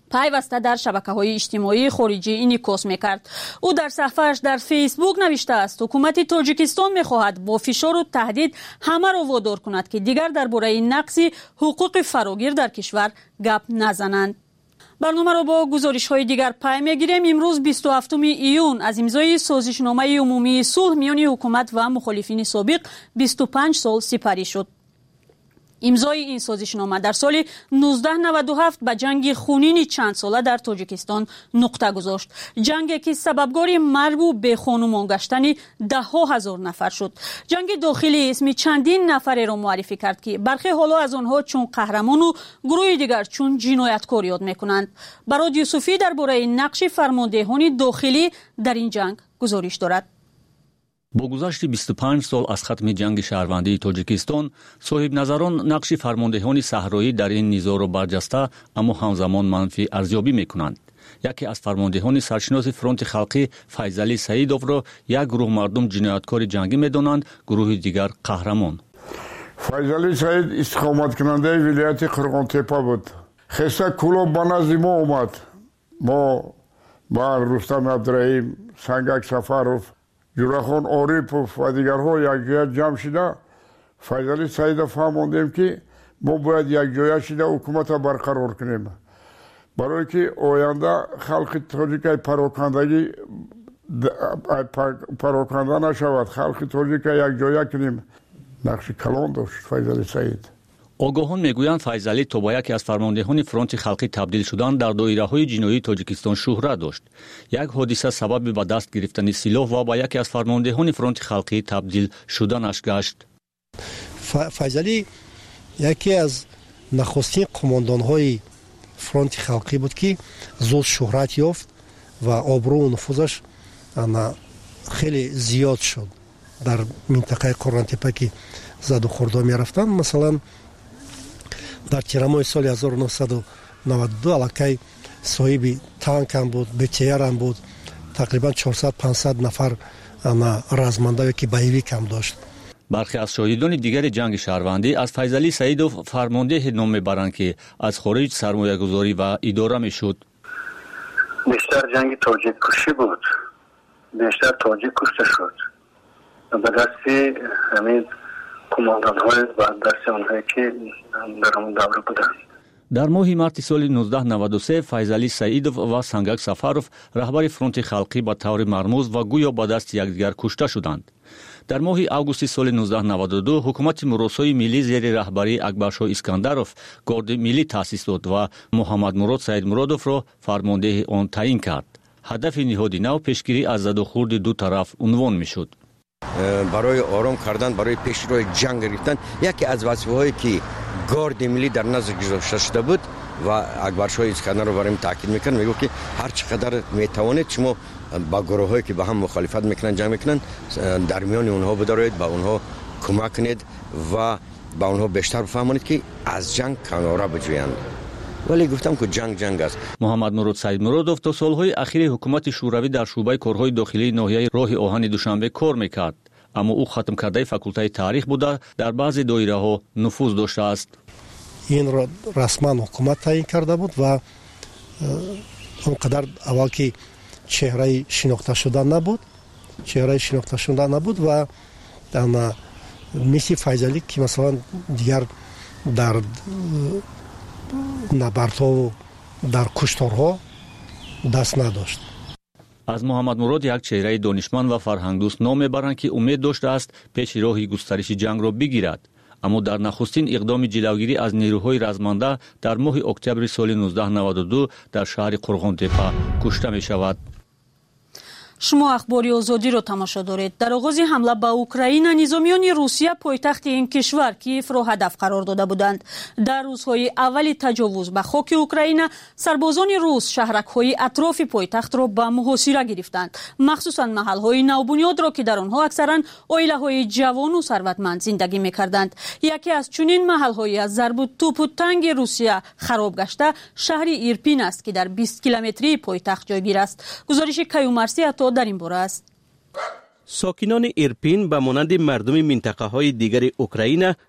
پیوسته در شبکه‌های اجتماعی خارجی انعکاس می‌کرد. او در صفحه‌اش در فیسبوک نوشته است حکومت تاجیکستان می‌خواهد با فشار و تهدید همه را وادار کند که دیگر درباره نقض حقوق فراگیر در کشور گپ نزنند. برنامه را با گزارش‌های دیگر پی می‌گیریم. امروز بیست و هفتم ایون از امضای سازشنامه عمومی صلح میان حکومت و مخالفین سابق بیست و پنج سال سپری شد. امضای این سازشنامه در سال نوزده نود و هفت به جنگ خونین چند ساله در تاجیکستان نقطه گذاشت. جنگی که سببگار مرگ و بی‌خانمان گشتن ده ها هزار نفر شد. جنگ داخلی اسم چندین نفر را معرفی کرد که برخی حالا از آنها چون قهرمان و گروه دیگر چون جنایتکار یاد میکنند. براد یوسفی درباره نقش فرماندهان داخلی در این جنگ گزارش دارد. با گذشت بیست و پنج سال از ختم جنگ شهروندی تاجیکستان، صاحب نظران نقش فرماندهان صحرایی در این نزاع را برجسته اما همزمان منفی ارزیابی میکنند. یکی از فرماندهان سرشناس فرانت خلقی فیضعلی سعیدوف را یک گروه مردم جنایتکار جنگی میدانند، گروه دیگر قهرمان. فیضعلی سعید استقامت کننده ولایت قرغان تپه بود. خسته کلوب به نزد ما اومد. ما با رستم عبدالرحیم، سنگک سفروف، جوراخان عارفوف و دیگرها یک جای جمع شده فیضعلی سعیدوف فهماندیم که ما باید یک جای شده حکومت را برقرار کنیم برای که آینده خلق تاجیک پراکندگی پراکنده نشود. خلق تاجیک یک جای کنیم. نقش کلان داشت فیضعلی سعید. آگاهان میگویند فیضعلی تا با یکی از فرماندهان فرانت خلقی تبدیل شدن در دایره‌های جنایی تاجیکستان شهرت داشت. یک حادثه سبب به دست گرفتن سلاح و با یکی از فرماندهان فرانت خلقی تبدیل شدنش گشت. فیضعلی یکی از نخستین قماندان‌های فرانت خلقی بود که زود شهرت یافت و آبرو و نفوذش خیلی زیاد شد در منطقه قرغان تپه که زد و خورد می‌رفتند. مثلا در تیرماه سال هزار و نهصد و نود و دو علاقه صاحب تانک هم بود، بی‌تیر هم بود، تقریبا چهارصد پانصد نفر رزمنده که بیویک هم داشت. برخی از شاهدان دیگر جنگ شهروندی از فیضعلی سعیدوف فرمانده نام میبرند که از خارج سرمایه گذاری و اداره میشد. بیشتر جنگ تاجیک کشی بود. بیشتر تاجیک کشته شد. به دستی همین کماندان های و دستی آنهایی که در همون دوره بودن. در ماه مارت سال نوزده نود و سه فیضعلی سعیدوف و سنگک سفروف رهبر فرانت خلقی به طور مرموز و گویا با دست یکدیگر کشته شدند. در ماه آگوست سال نوزده نود و دو حکومت مراسای ملی زیر رهبری اکبرشاه اسکندروف گارد ملی تأسیس داد و محمد مراد سعید مرادوف را فرمانده آن تعیین کرد. هدف نهادی نو پیشگیری از زد و خورد دو طرف عنوان میشد. برای آرام کردن، برای پیشروی جنگ گرفتن یکی از وظیفه‌هایی که گارد ملی در نظر گذاشته شده بود و اکبرشاه اسکندر رو برام تاکید میکنه، میگه که هر چقدر میتوانید شما با گروهایی که با هم مخالفت میکنن جنگ میکنن در میان اونها بدارید، با اونها کمک کنید و با اونها بیشتر بفهمانید که از جنگ کناره بجویند. ولی گفتم که جنگ جنگ است. محمد مراد سعید مرادوف تا سالهای اخیر حکومت شوروی در شعبه کارهای داخلی ناحیه راه آهن دوشنبه کار میکرد، اما او ختم کرده فاکولته تاریخ بوده در بعضی دایره ها نفوذ داشته است. این را رسما حکومت تعیین کرده بود و اونقدر اول که چهره شناخته شده نبود چهره شناخته شده نبود و مثل فیضعلی که مثلا دیگر در نبردها و در کشتارها دست نداشت. از محمد مراد یک چهره دانشمند و فرهنگ دوست نام میبرند که امید داشته است پیش راه گسترش جنگ را بگیرد، اما در نخستین اقدام جلوگیری از نیروهای رزمنده در ماه اکتبر سال نوزده نود و دو در شهر قرغان تپه کشته می شود. شما اخباری آزادی را تماشا دارید. در آغاز حمله به اوکراین نظامیان روسیه پایتخت این کشور کیف را هدف قرار داده بودند. در روزهای اول تجاوز به خاک اوکراین سربازان روس شهرک‌های اطراف پایتخت را به محاصره گرفتند، مخصوصا محل‌های نوبنیاد را که در آنها اکثرا عائله‌های جوان و ثروتمند زندگی می‌کردند. یکی از چنین محل‌های از ضرب و توپ و تنگ روسیه خراب گشته شهر ایرپین است که در بیست کیلومتری پایتخت جایگیر است. گزارش کیومرسی در این باره است. ساکنان ایرپین به مانند مردم منطقه های دیگر اوکراین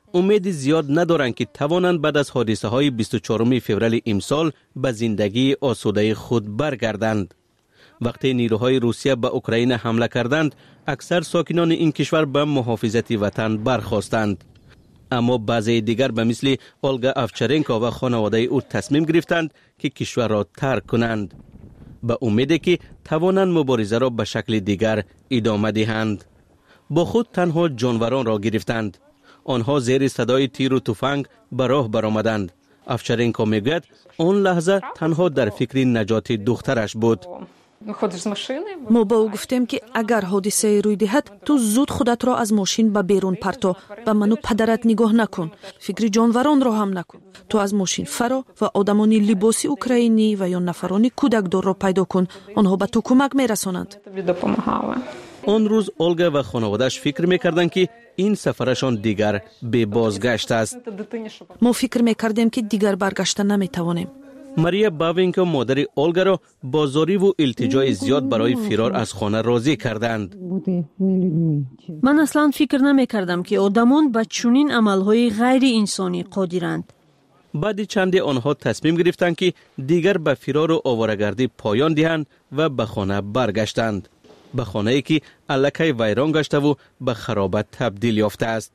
امید زیاد ندارند که توانند بعد از حادثه های بیست و چهارم فوریه امسال به زندگی آسوده خود برگردند. وقتی نیروهای روسیه به اوکراین حمله کردند، اکثر ساکنان این کشور به محافظت وطن برخاستند. اما بعضی دیگر به مثل اولگا اوچرنکو و خانواده او تصمیم گرفتند که کشور را ترک کنند، به امید که توانند مبارزه را به شکل دیگر ادامه دهند. با خود تنها جانوران را گرفتند. آنها زیر صدای تیر و تفنگ به راه برآمدند. اوچرنکو میگوید آن لحظه تنها در فکر نجات دخترش بود. ما با او گفتیم که اگر حادثه روی دهد تو زود خودت را از ماشین به بیرون پرتو و منو پدرت نگاه نکن، فکر جانوران را هم نکن. تو از ماشین فرا و آدمانی لباسی اوکراینی و یا نفرانی کودکدار را پیدا کن، آنها به تو کمک میرسانند. آن روز اولگا و خانواده‌اش فکر میکردند که این سفرشان دیگر به بازگشت است. ما فکر میکردیم که دیگر برگشت نمیتوانیم. ماریا باوینکو مادر اولگا را با زاری و التجای زیاد برای فرار از خانه راضی کردند. من اصلا فکر نمیکردم که آدمان به چنین عملهای غیر انسانی قادرند. بعد چندی آنها تصمیم گرفتند که دیگر به فرار و آواره‌گردی پایان دهند و به خانه برگشتند. به خانه‌ای که الکی ویران گشته و به خرابت تبدیل یافته است.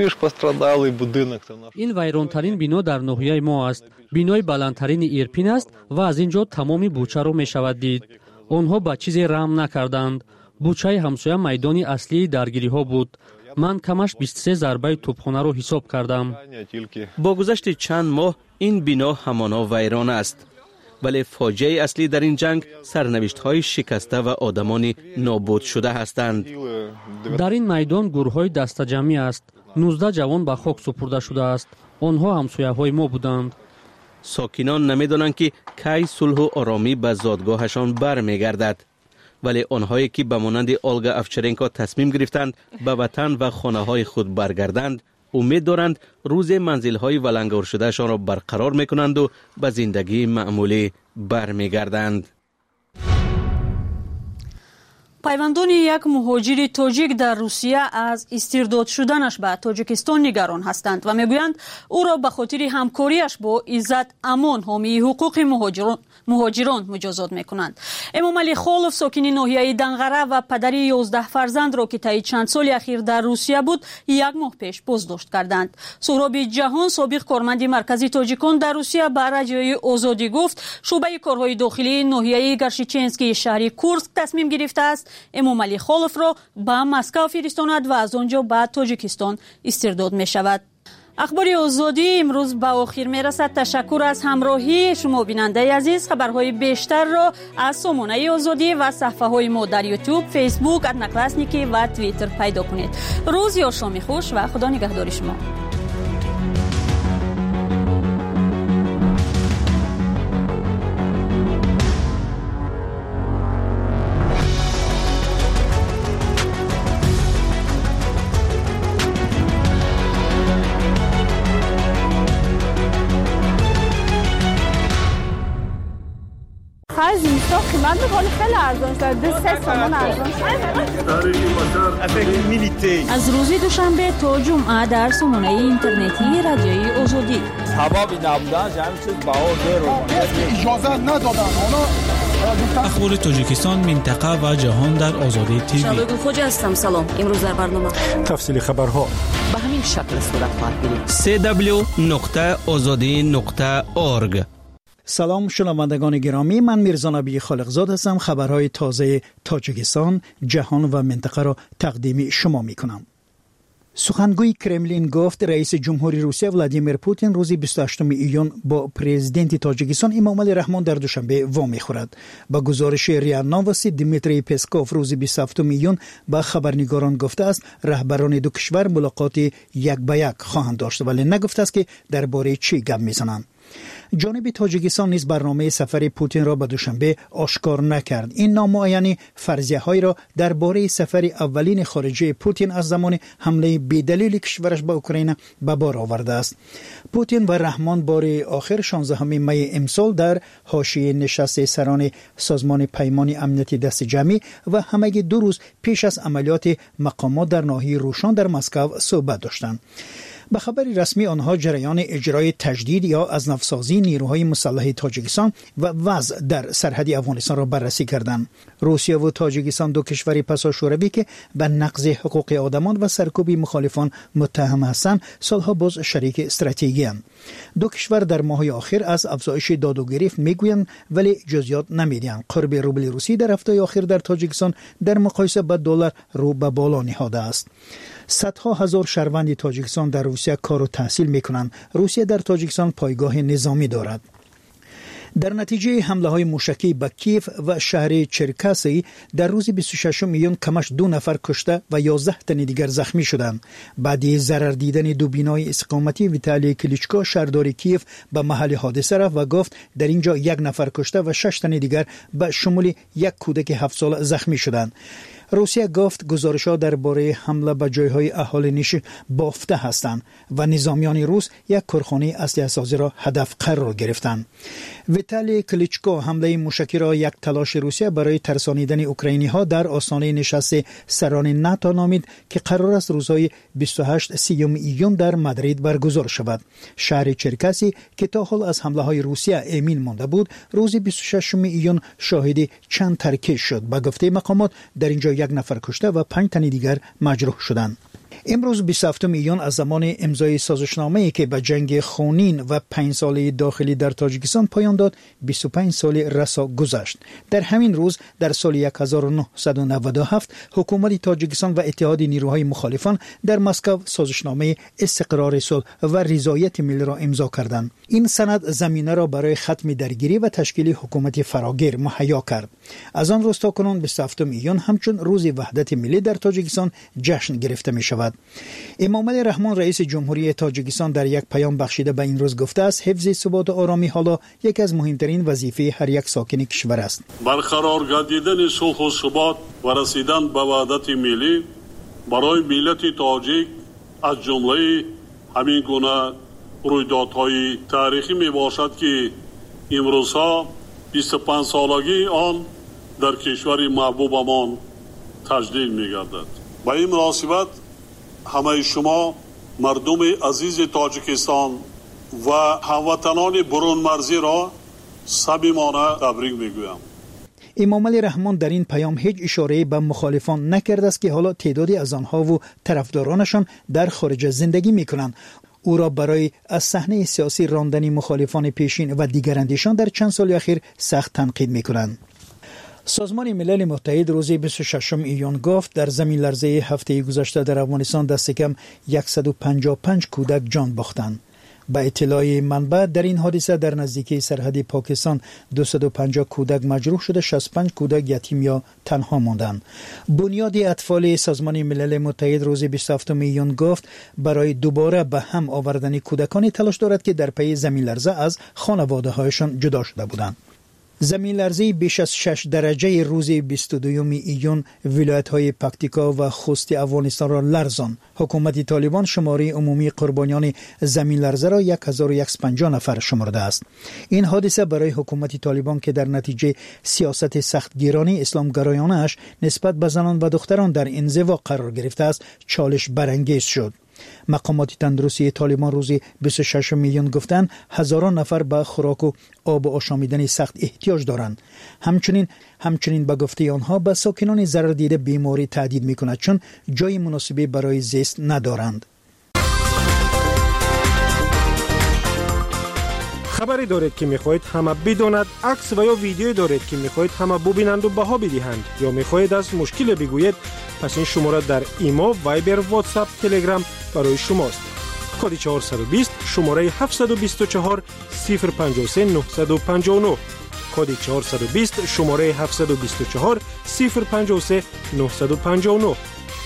این ویرانترین بنا در ناحیه ما است. بنای بلندترین ایرپین است و از اینجا تمامی بوچه را می شود دید. آنها به چیزی رحم نکردند. بوچه همسایه میدان اصلی درگیری ها بود. من کمش بیست و سه ضربه توپخانه را حساب کردم. با گذشت چند ماه این بنا همانا ویران است. ولی فاجعه اصلی در این جنگ سرنوشت های شکسته و آدمان نابود شده هستند. در این میدان گروه های دست جمعی است. نوزده جوان به خاک سپرده شده است. آنها همسایه های ما بودند. ساکنان نمیدانند که کی صلح و آرامی به زادگاهشان برمیگردد. ولی آنهایی که به مانند اولگا اوچرنکو تصمیم گرفتند به وطن و خانه های خود برگردند، امید دارند روز منزل های ولنگار شدهشان را برقرار میکنند و به زندگی معمولی برمیگردند. پیوندان یک مهاجر تاجیک در روسیه از استرداد شدنش به تاجیکستان نگران هستند و میگویند او را به خاطر همکاریش با عزت امان حامی حقوق مهاجران مهاجران مجازات میکنند. امام علی خالف ساکن ناحیه دنغره و پدر یازده فرزند را که طی چند سال اخیر در روسیه بود یک ماه پیش بازداشت کردند. سهراب جهان سابق کارمند مرکزی تاجیکان در روسیه به رادیوی آزادی گفت شعبه کارهای داخلی ناحیه گرشچنسکی شهر کورسک تصمیم گرفته است امام علی خالف را به مسکو فرستاند و از آنجا به تاجیکستان استرداد می شود. اخبار آزادی امروز به آخر می رسد. تشکر از همراهی شما بیننده عزیز. خبرهای بیشتر را از سامانه آزادی و صفحه های ما در یوتیوب، فیسبوک، ادنکلاسنیکی و توییتر پیدا کنید. روز یا شامی خوش و خدا نگهدار شما. از اینستا قیمت بکنه خیلی ارزان شد. دو سه سامان ارزان شد. از روز دوشنبه تا جمعه در سامانه اینترنتی رادیوی آزادی. ثوابی نبودن جمعی چیز بها زیرو اجازه ندادن. اخبار تاجیکستان، منطقه و جهان در آزادی تیوی. شبگون خوجه هستم. سلام. امروز در برنامه تفصیل خبرها به همین شکل صورت خواهد گرفت. سی دبلیو نقطه آزادی نقطه اورگ. سلام شنوندگان گرامی، من میرزا نبی خالقزاد هستم. خبرهای تازه تاجیکستان، جهان و منطقه را تقدیم شما می کنم. سخنگوی کرملین گفت رئیس جمهوری روسیه ولادیمیر پوتین روز بیست و هشتم ایون با پرزیدنت تاجیکستان امام علی رحمان در دوشنبه وامی خورد. با گزارش ریا نووستی دیمیتری پسکوف روز بیست و هفتم ایون با خبرنگاران گفته است رهبران دو کشور ملاقات یک به یک خواهند داشت، ولی نگفته است که درباره چی گپ میزنند. جانب تاجیکستان نیز برنامه سفر پوتین را به دوشنبه آشکار نکرد. این نامعینی فرضیه‌های را درباره سفر اولین خارجی پوتین از زمان حمله بی‌دلیل کشورش به اوکراین به بار آورده است. پوتین و رحمان بار آخر شانزدهم می امسال در حاشیه نشست سران سازمان پیمان امنیتی دست جمعی و همگی دو روز پیش از عملیات مقامات در ناحیه روشان در مسکو صحبت داشتند. به خبر رسمی آنها جریان اجرای تجدید یا از نوسازی نیروهای مسلح تاجیکستان و وضع در سرحد افغانستان را بررسی کردند. روسیه و تاجیکستان دو کشور پسا شوروی که به نقض حقوق آدمان و سرکوب مخالفان متهم هستند سالها باز شریک استراتژیکی اند. دو کشور در ماه‌های آخر از افزایش داد و گریخت میگویند ولی جزئیات نمیدهند. قرب روبل روسی در هفته اخیر در تاجیکستان در مقایسه با دلار رو به بالا نهاده است. صدها هزار شهروند تاجیکستان در روسیه کار و تحصیل میکنند. روسیه در تاجیکستان پایگاه نظامی دارد. در نتیجه حمله های موشکی به کیف و شهر چرکاسی در روز بیست و ششم میلیون کمش دو نفر کشته و یازده تن دیگر زخمی شدند. بعد ضرر دیدن دو بینای استقامتی ویتالی کلیچکو شهردار کیف به محل حادثه رفت و گفت در اینجا یک نفر کشته و شش تن دیگر به شمول یک کودک هفت ساله زخمی شدند. روسیه گفت گزارش‌ها درباره حمله به جایهای اهالینیش بافته هستند و نظامیان روس یک کارخانه اسلحه‌سازی را هدف قرار گرفتند. ویتالی کلیچکو حمله موشکی را یک تلاش روسیه برای ترسانیدن اوکراینی‌ها در آستانه نشست سران ناتو نامید که قرار است روزهای بیست و هشت سیوم ایون در مادرید برگزار شود. شهر چرکاسی که تا حال از حمله‌های روسیه امین مانده بود، روز بیست و ششم ایون شاهد چند ترکیب شد. به گفته مقامات در اینجا یک نفر کشته و پنج تن دیگر مجروح شدند. امروز بیست و هفتم ایون از زمان امضای سازشنامه‌ای که به جنگ خونین و پنج ساله داخلی در تاجیکستان پایان داد بیست و پنج سال رسا گذشت. در همین روز در سال هزار و نهصد و نود و هفت حکومت تاجیکستان و اتحاد نیروهای مخالفان در مسکو سازشنامه استقرار صلح و رضایت ملی را امضا کردند. این سند زمینه را برای ختم درگیری و تشکیل حکومت فراگیر مهیا کرد. از آن روز تا کنون بیست و هفتم ایون همچون روز وحدت ملی در تاجیکستان جشن گرفته می شود. امام علی رحمان رئیس جمهوری تاجیکستان در یک پیام بخشیده به این روز گفته است حفظ ثبات و آرامی حالا یکی از مهمترین وظیفه هر یک ساکن کشور است. برقرار گردیدن صلح و ثبات و رسیدن به وحدت ملی برای ملت تاجیک از جمله همین گونه رویدادهای تاریخی می باشد که امروزها بیست و پنج سالگی آن در کشور محبوبمان تجلیل می گردد. به این مناسبت همه شما مردم عزیز تاجیکستان و هموطنان برون مرزی را صمیمانه تبریک میگویم. امام علی رحمان در این پیام هیچ اشاره به مخالفان نکرده است که حالا تعدادی از آنها و طرفدارانشان در خارج زندگی میکنند. او را برای از صحنه سیاسی راندن مخالفان پیشین و دیگر اندیشان در چند سال اخیر سخت تنقید میکنند. سازمان ملل متحد روز بیست و ششم ایون گفت در زمین لرزه هفته گذشته در افغانستان دست کم صد و پنجاه و پنج کودک جان باختند. به اطلاع منبع در این حادثه در نزدیکی سرحد پاکستان دویست و پنجاه کودک مجروح شده، شصت و پنج کودک یتیم یا تنها ماندند. بنیاد اطفال سازمان ملل متحد روز بیست و هفتم ایون گفت برای دوباره به هم آوردن کودکان تلاش دارد که در پی زمین لرزه از خانواده‌هایشان جدا شده بودند. زمین لرزه بیش از شش درجه روز بیست و دوم ایون ولایت‌های پکتیکا و خوست افغانستان را لرزاند. حکومت طالبان شماره عمومی قربانیان زمین لرزه را هزار و صد و پنجاه نفر شمرده است. این حادثه برای حکومت طالبان که در نتیجه سیاست سختگیرانه اسلامگرایانه‌اش نسبت به زنان و دختران در انزوا قرار گرفته است، چالش برانگیز شد. مقامات تندرستی طالبان روز بیست و ششم ایون گفتند هزاران نفر به خوراک و آب و آشامیدن سخت احتیاج دارند. همچنین همچنین به گفته آنها به ساکنان ضرر دیده بیماری تهدید می‌کند چون جای مناسبی برای زیست ندارند. خبری دارید که می‌خواهید همه بداند، عکس و یا ویدیویی دارید که می‌خواهید همه ببینند و بها بدهند یا می‌خواهید از مشکل بگویید، پس این شماره در ایمو، وایبر، واتساپ، تلگرام برای شماست. کد چهارصد و بیست شماره هفتصد و بیست و چهار صفر پنجاه و سه نهصد و پنجاه و نه. کد چهارصد و بیست شماره هفتصد و بیست و چهار صفر پنجاه و سه نهصد و پنجاه و نه.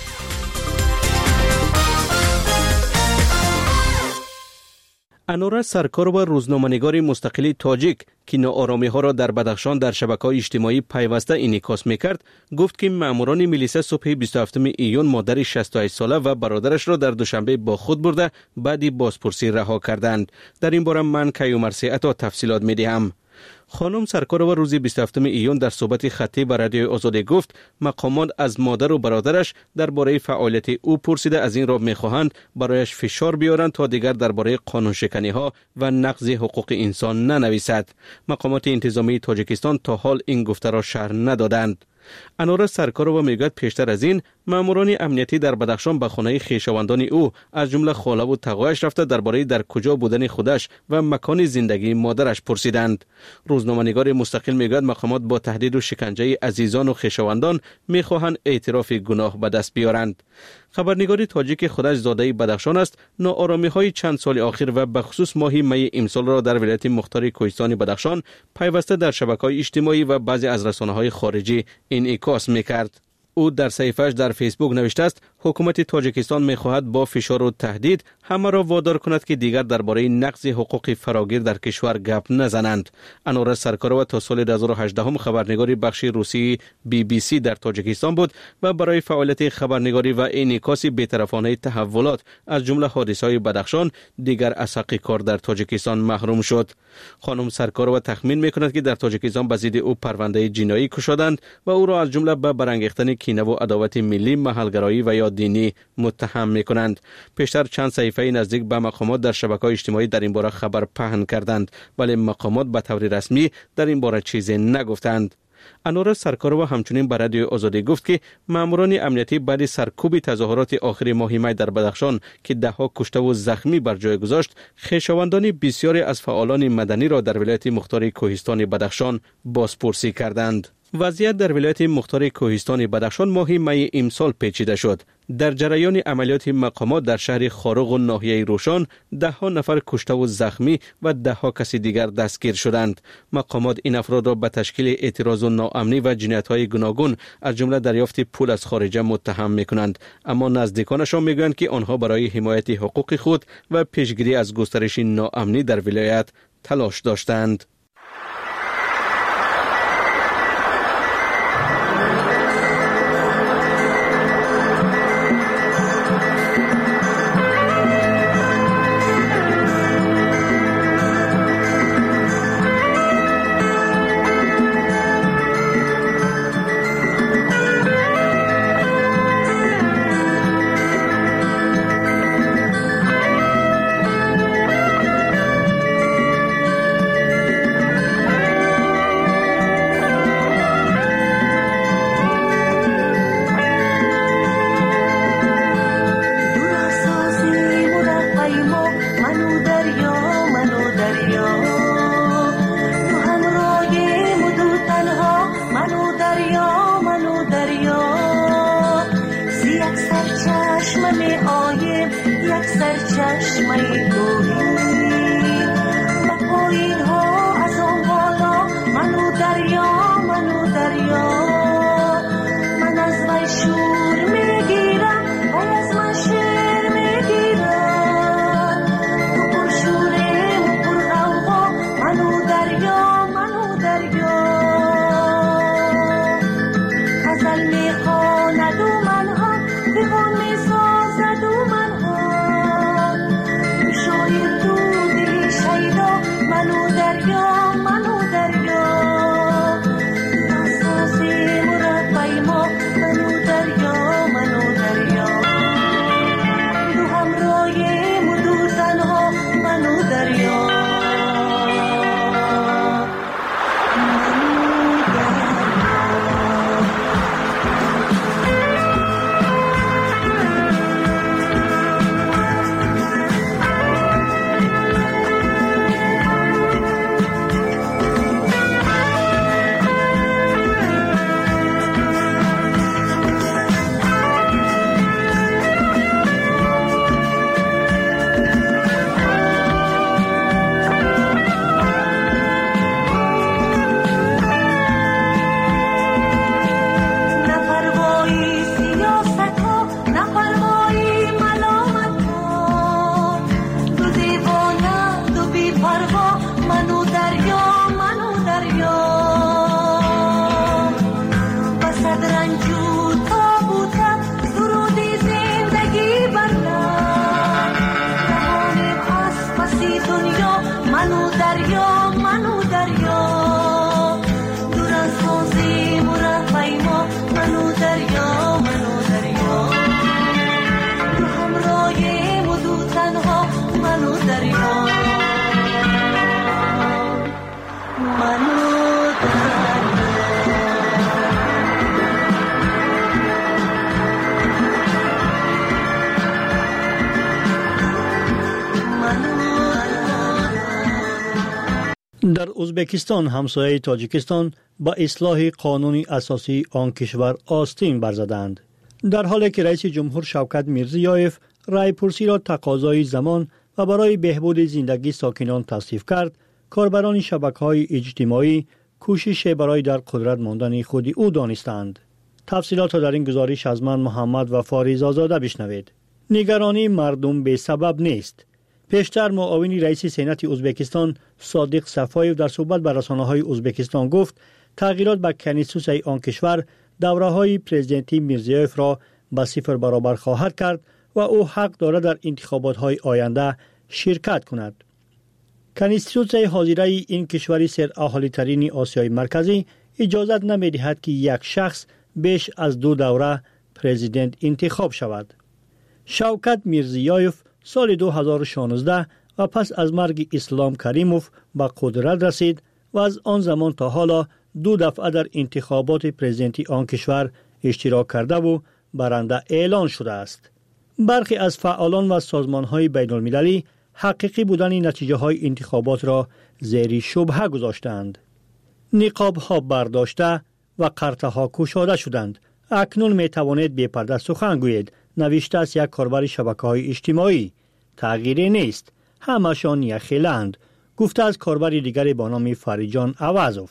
انوره سرکار و روزنامه‌نگار مستقل تاجیک که ناآرامی‌ها را در بدخشان در شبکه‌های اجتماعی پیوسته انعکاس می‌کرد، گفت که ماموران میلیسا صبح بیست و هفتم ایون مادر شصت و هشت ساله و برادرش را در دوشنبه با خود برده بعدی بازپرسی رها کردند. در این باره من کیومرثی عطا تفصیلات می‌دهم. خانم سرکارова روز بیست و هفتم ایون در صحبت خطی با رادیو آزادی گفت مقامات از مادر و برادرش درباره فعالیت او پرسیده از این را می‌خواهند برایش فشار بیارند تا دیگر درباره قانون شکنی ها و نقض حقوق انسان ننویسد. مقامات انتظامی تاجیکستان تا حال این گفته را شرح ندادند. انوره سرکارова میگوید پیشتر از این ماموران امنیتی در بدخشان به خانه خویشاوندان او از جمله خاله و تقایش رفته درباره در کجا بودن خودش و مکان زندگی مادرش پرسیدند. روزنامه‌نگار مستقل میگوید مقامات با تهدید و شکنجه عزیزان و خویشاوندان میخواهند اعتراف گناه به دست بیارند. خبرنگار تاجیک خودش زاده بدخشان است ناآرامی های چند سال اخیر و به خصوص ماه می امسال را در ولایت مختار کوهستان بدخشان پیوسته در شبکه‌های اجتماعی و بعضی از رسانه‌های خارجی انعکاس می‌کرد. او در صفحه‌اش در فیسبوک نوشته است حکومت تاجیکستان می‌خواهد با فشار و تهدید همه را وادار کند که دیگر درباره نقض حقوق فراگیر در کشور گپ نزنند. انوره سرکارova تا سال دو هزار و هجده خبرنگاری بخش روسی بی بی سی در تاجیکستان بود و برای فعالیت خبرنگاری و انعکاس بی‌طرفانه تحولات از جمله حادثه‌های بدخشان دیگر از حق کار در تاجیکستان محروم شد. خانم سرکارova تخمین می‌کند که در تاجیکستان به ضد او پرونده جنایی گشودند و او را از جمله به برانگیختن کینه و عداوت ملی، محلگرایی و یا دینی متهم می‌کنند. پیشتر چند صحیفه نزدیک به مقامات در شبکه‌های اجتماعی در این باره خبر پهن کردند ولی مقامات به طور رسمی در این باره چیزی نگفتند. انوره سرکارova همچنین به رادیو آزادی گفت که ماموران امنیتی بعد سرکوب تظاهرات آخر ماه می در بدخشان که ده ها کشته و زخمی بر جای گذاشت خویشاوندان بسیاری از فعالان مدنی را در ولایت مختار کوهستان بدخشان بازپرسی کردند. وضعیت در ولایت مختار کوهستان بدخشان ماه می امسال پیچیده شد. در جریان عملیات مقامات در شهر خارق و ناحیه روشان ده ها نفر کشته و زخمی و ده ها کسی دیگر دستگیر شدند. مقامات این افراد را به تشکیل اعتراض و ناامنی و جنایت‌های گوناگون از جمله دریافت پول از خارجه متهم می‌کنند، اما نزدیکانشان می‌گویند که آنها برای حمایت حقوق خود و پیشگیری از گسترش ناامنی در ولایت تلاش داشتند. شو در ازبکستان همسایه تاجیکستان با اصلاح قانون اساسی آن کشور آستین برزدند. در حالی که رئیس جمهور شوکت میرزیایف رای پرسی را تقاضای زمان و برای بهبود زندگی ساکنان توصیف کرد، کاربران شبکه‌های اجتماعی کوشش برای در قدرت ماندن خود او دانستند. تفصیلات را در این گزارش از من محمد و فاریز آزاده بشنوید. نگرانی مردم به سبب نیست. پیشتر معاون رئیس سنت ازبکستان صادق صفایف در صحبت با رسانه‌های ازبکستان گفت تغییرات به کنستیتوسیون آن کشور دوره‌های پرزیدنتی میرزیایف را به صفر برابر خواهد کرد و او حق دارد در انتخابات‌های آینده شرکت کند. کنستیتوسیون حاضره این کشور سر اهالی ترین آسیای مرکزی اجازت نمی‌دهد که یک شخص بیش از دو دوره پرزیدنت انتخاب شود. شوکت میرزیایف سال دو هزار و شانزده و پس از مرگ اسلام کریموف به قدرت رسید و از آن زمان تا حالا دو دفعه در انتخابات پرزیدنتی آن کشور اشتراک کرده و برنده اعلان شده است. برخی از فعالان و سازمان‌های بین‌المللی حقیقی بودن نتیجه های انتخابات را زیر شبهه گذاشتند. نقاب‌ها برداشته و قرطه‌ها کشاده شدند. اکنون می توانید بی پرده سخن گویید، نوشته از یک کاربر شبکه‌های اجتماعی. تغییری نیست، همشان یخیلند، گفته از کاربر دیگری با نام فریجان عوضوف.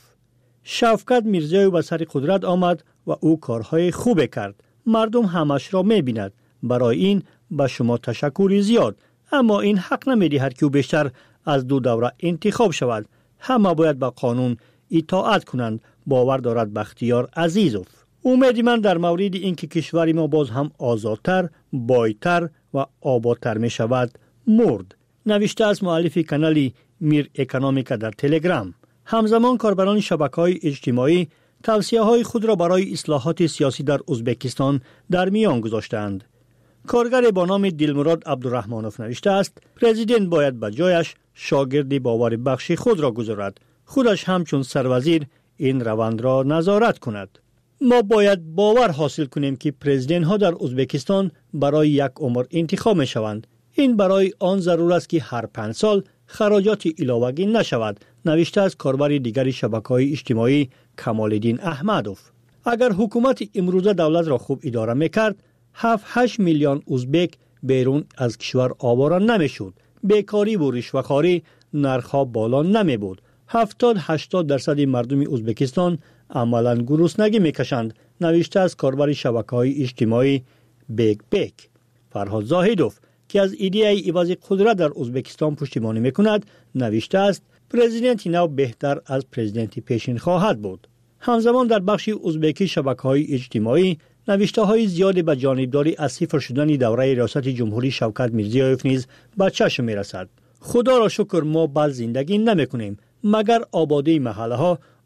شوکت میرزیایف به سر قدرت آمد و او کارهای خوب کرد. مردم همش را می بیند. برای این به شما تشکر زیاد، اما این حق نمی دهد که او بیشتر از دو دوره انتخاب شود. همه باید به قانون اطاعت کنند، باور دارد بختیار عزیزوف. امید من در مورد اینکه کشور ما باز هم آزادتر، بایتر و آبادتر می شود مرد. نوشته از مؤلف کانال میر اکونومیکا در تلگرام. همزمان کاربران شبکه‌های اجتماعی توصیه‌های خود را برای اصلاحات سیاسی در ازبکستان در میان گذاشتند. کارگر با نام دلمراد عبدالرحمانوف نوشته است پرزیدنت باید به جایش شاگرد باور بخش خود را گذارد، خودش همچون سروزیر این روند را نظارت کند. ما باید باور حاصل کنیم که پرزیدنت ها در ازبکستان برای یک عمر انتخاب می شوند. این برای آن ضرور است که هر پنج سال خراجات علاوگی نشود، نوشته از کاربر دیگر شبکه‌های اجتماعی کمال‌الدین احمدوف. اگر حکومت امروزه دولت را خوب اداره می‌کرد، هفت هشت میلیون ازبک بیرون از کشور آواره نمی‌شد. بیکاری و رشوه‌خواری نرخ‌ها بالا نمی‌بود. هفتاد هشتاد درصد مردم ازبکستان عملاً گرسنگی می‌کشند، نوشته از کاربر شبکه‌های اجتماعی بیگ بیگ. فرهاد زاهدوف که از ایده عوض قدرت در ازبکستان پشتیبانی می‌کند، نوشته است پرزیدنت نو بهتر از پرزیدنت پیشین خواهد بود. همزمان در بخش ازبکی شبکه‌های اجتماعی نوشته‌های زیادی به جانبداری از صفر شدن دوره ریاست جمهوری شوکت میرزیایف نیز به چشم می‌رسد. خدا را شکر ما بل زندگی نمی‌کنیم، مگر آبادی محله‌ها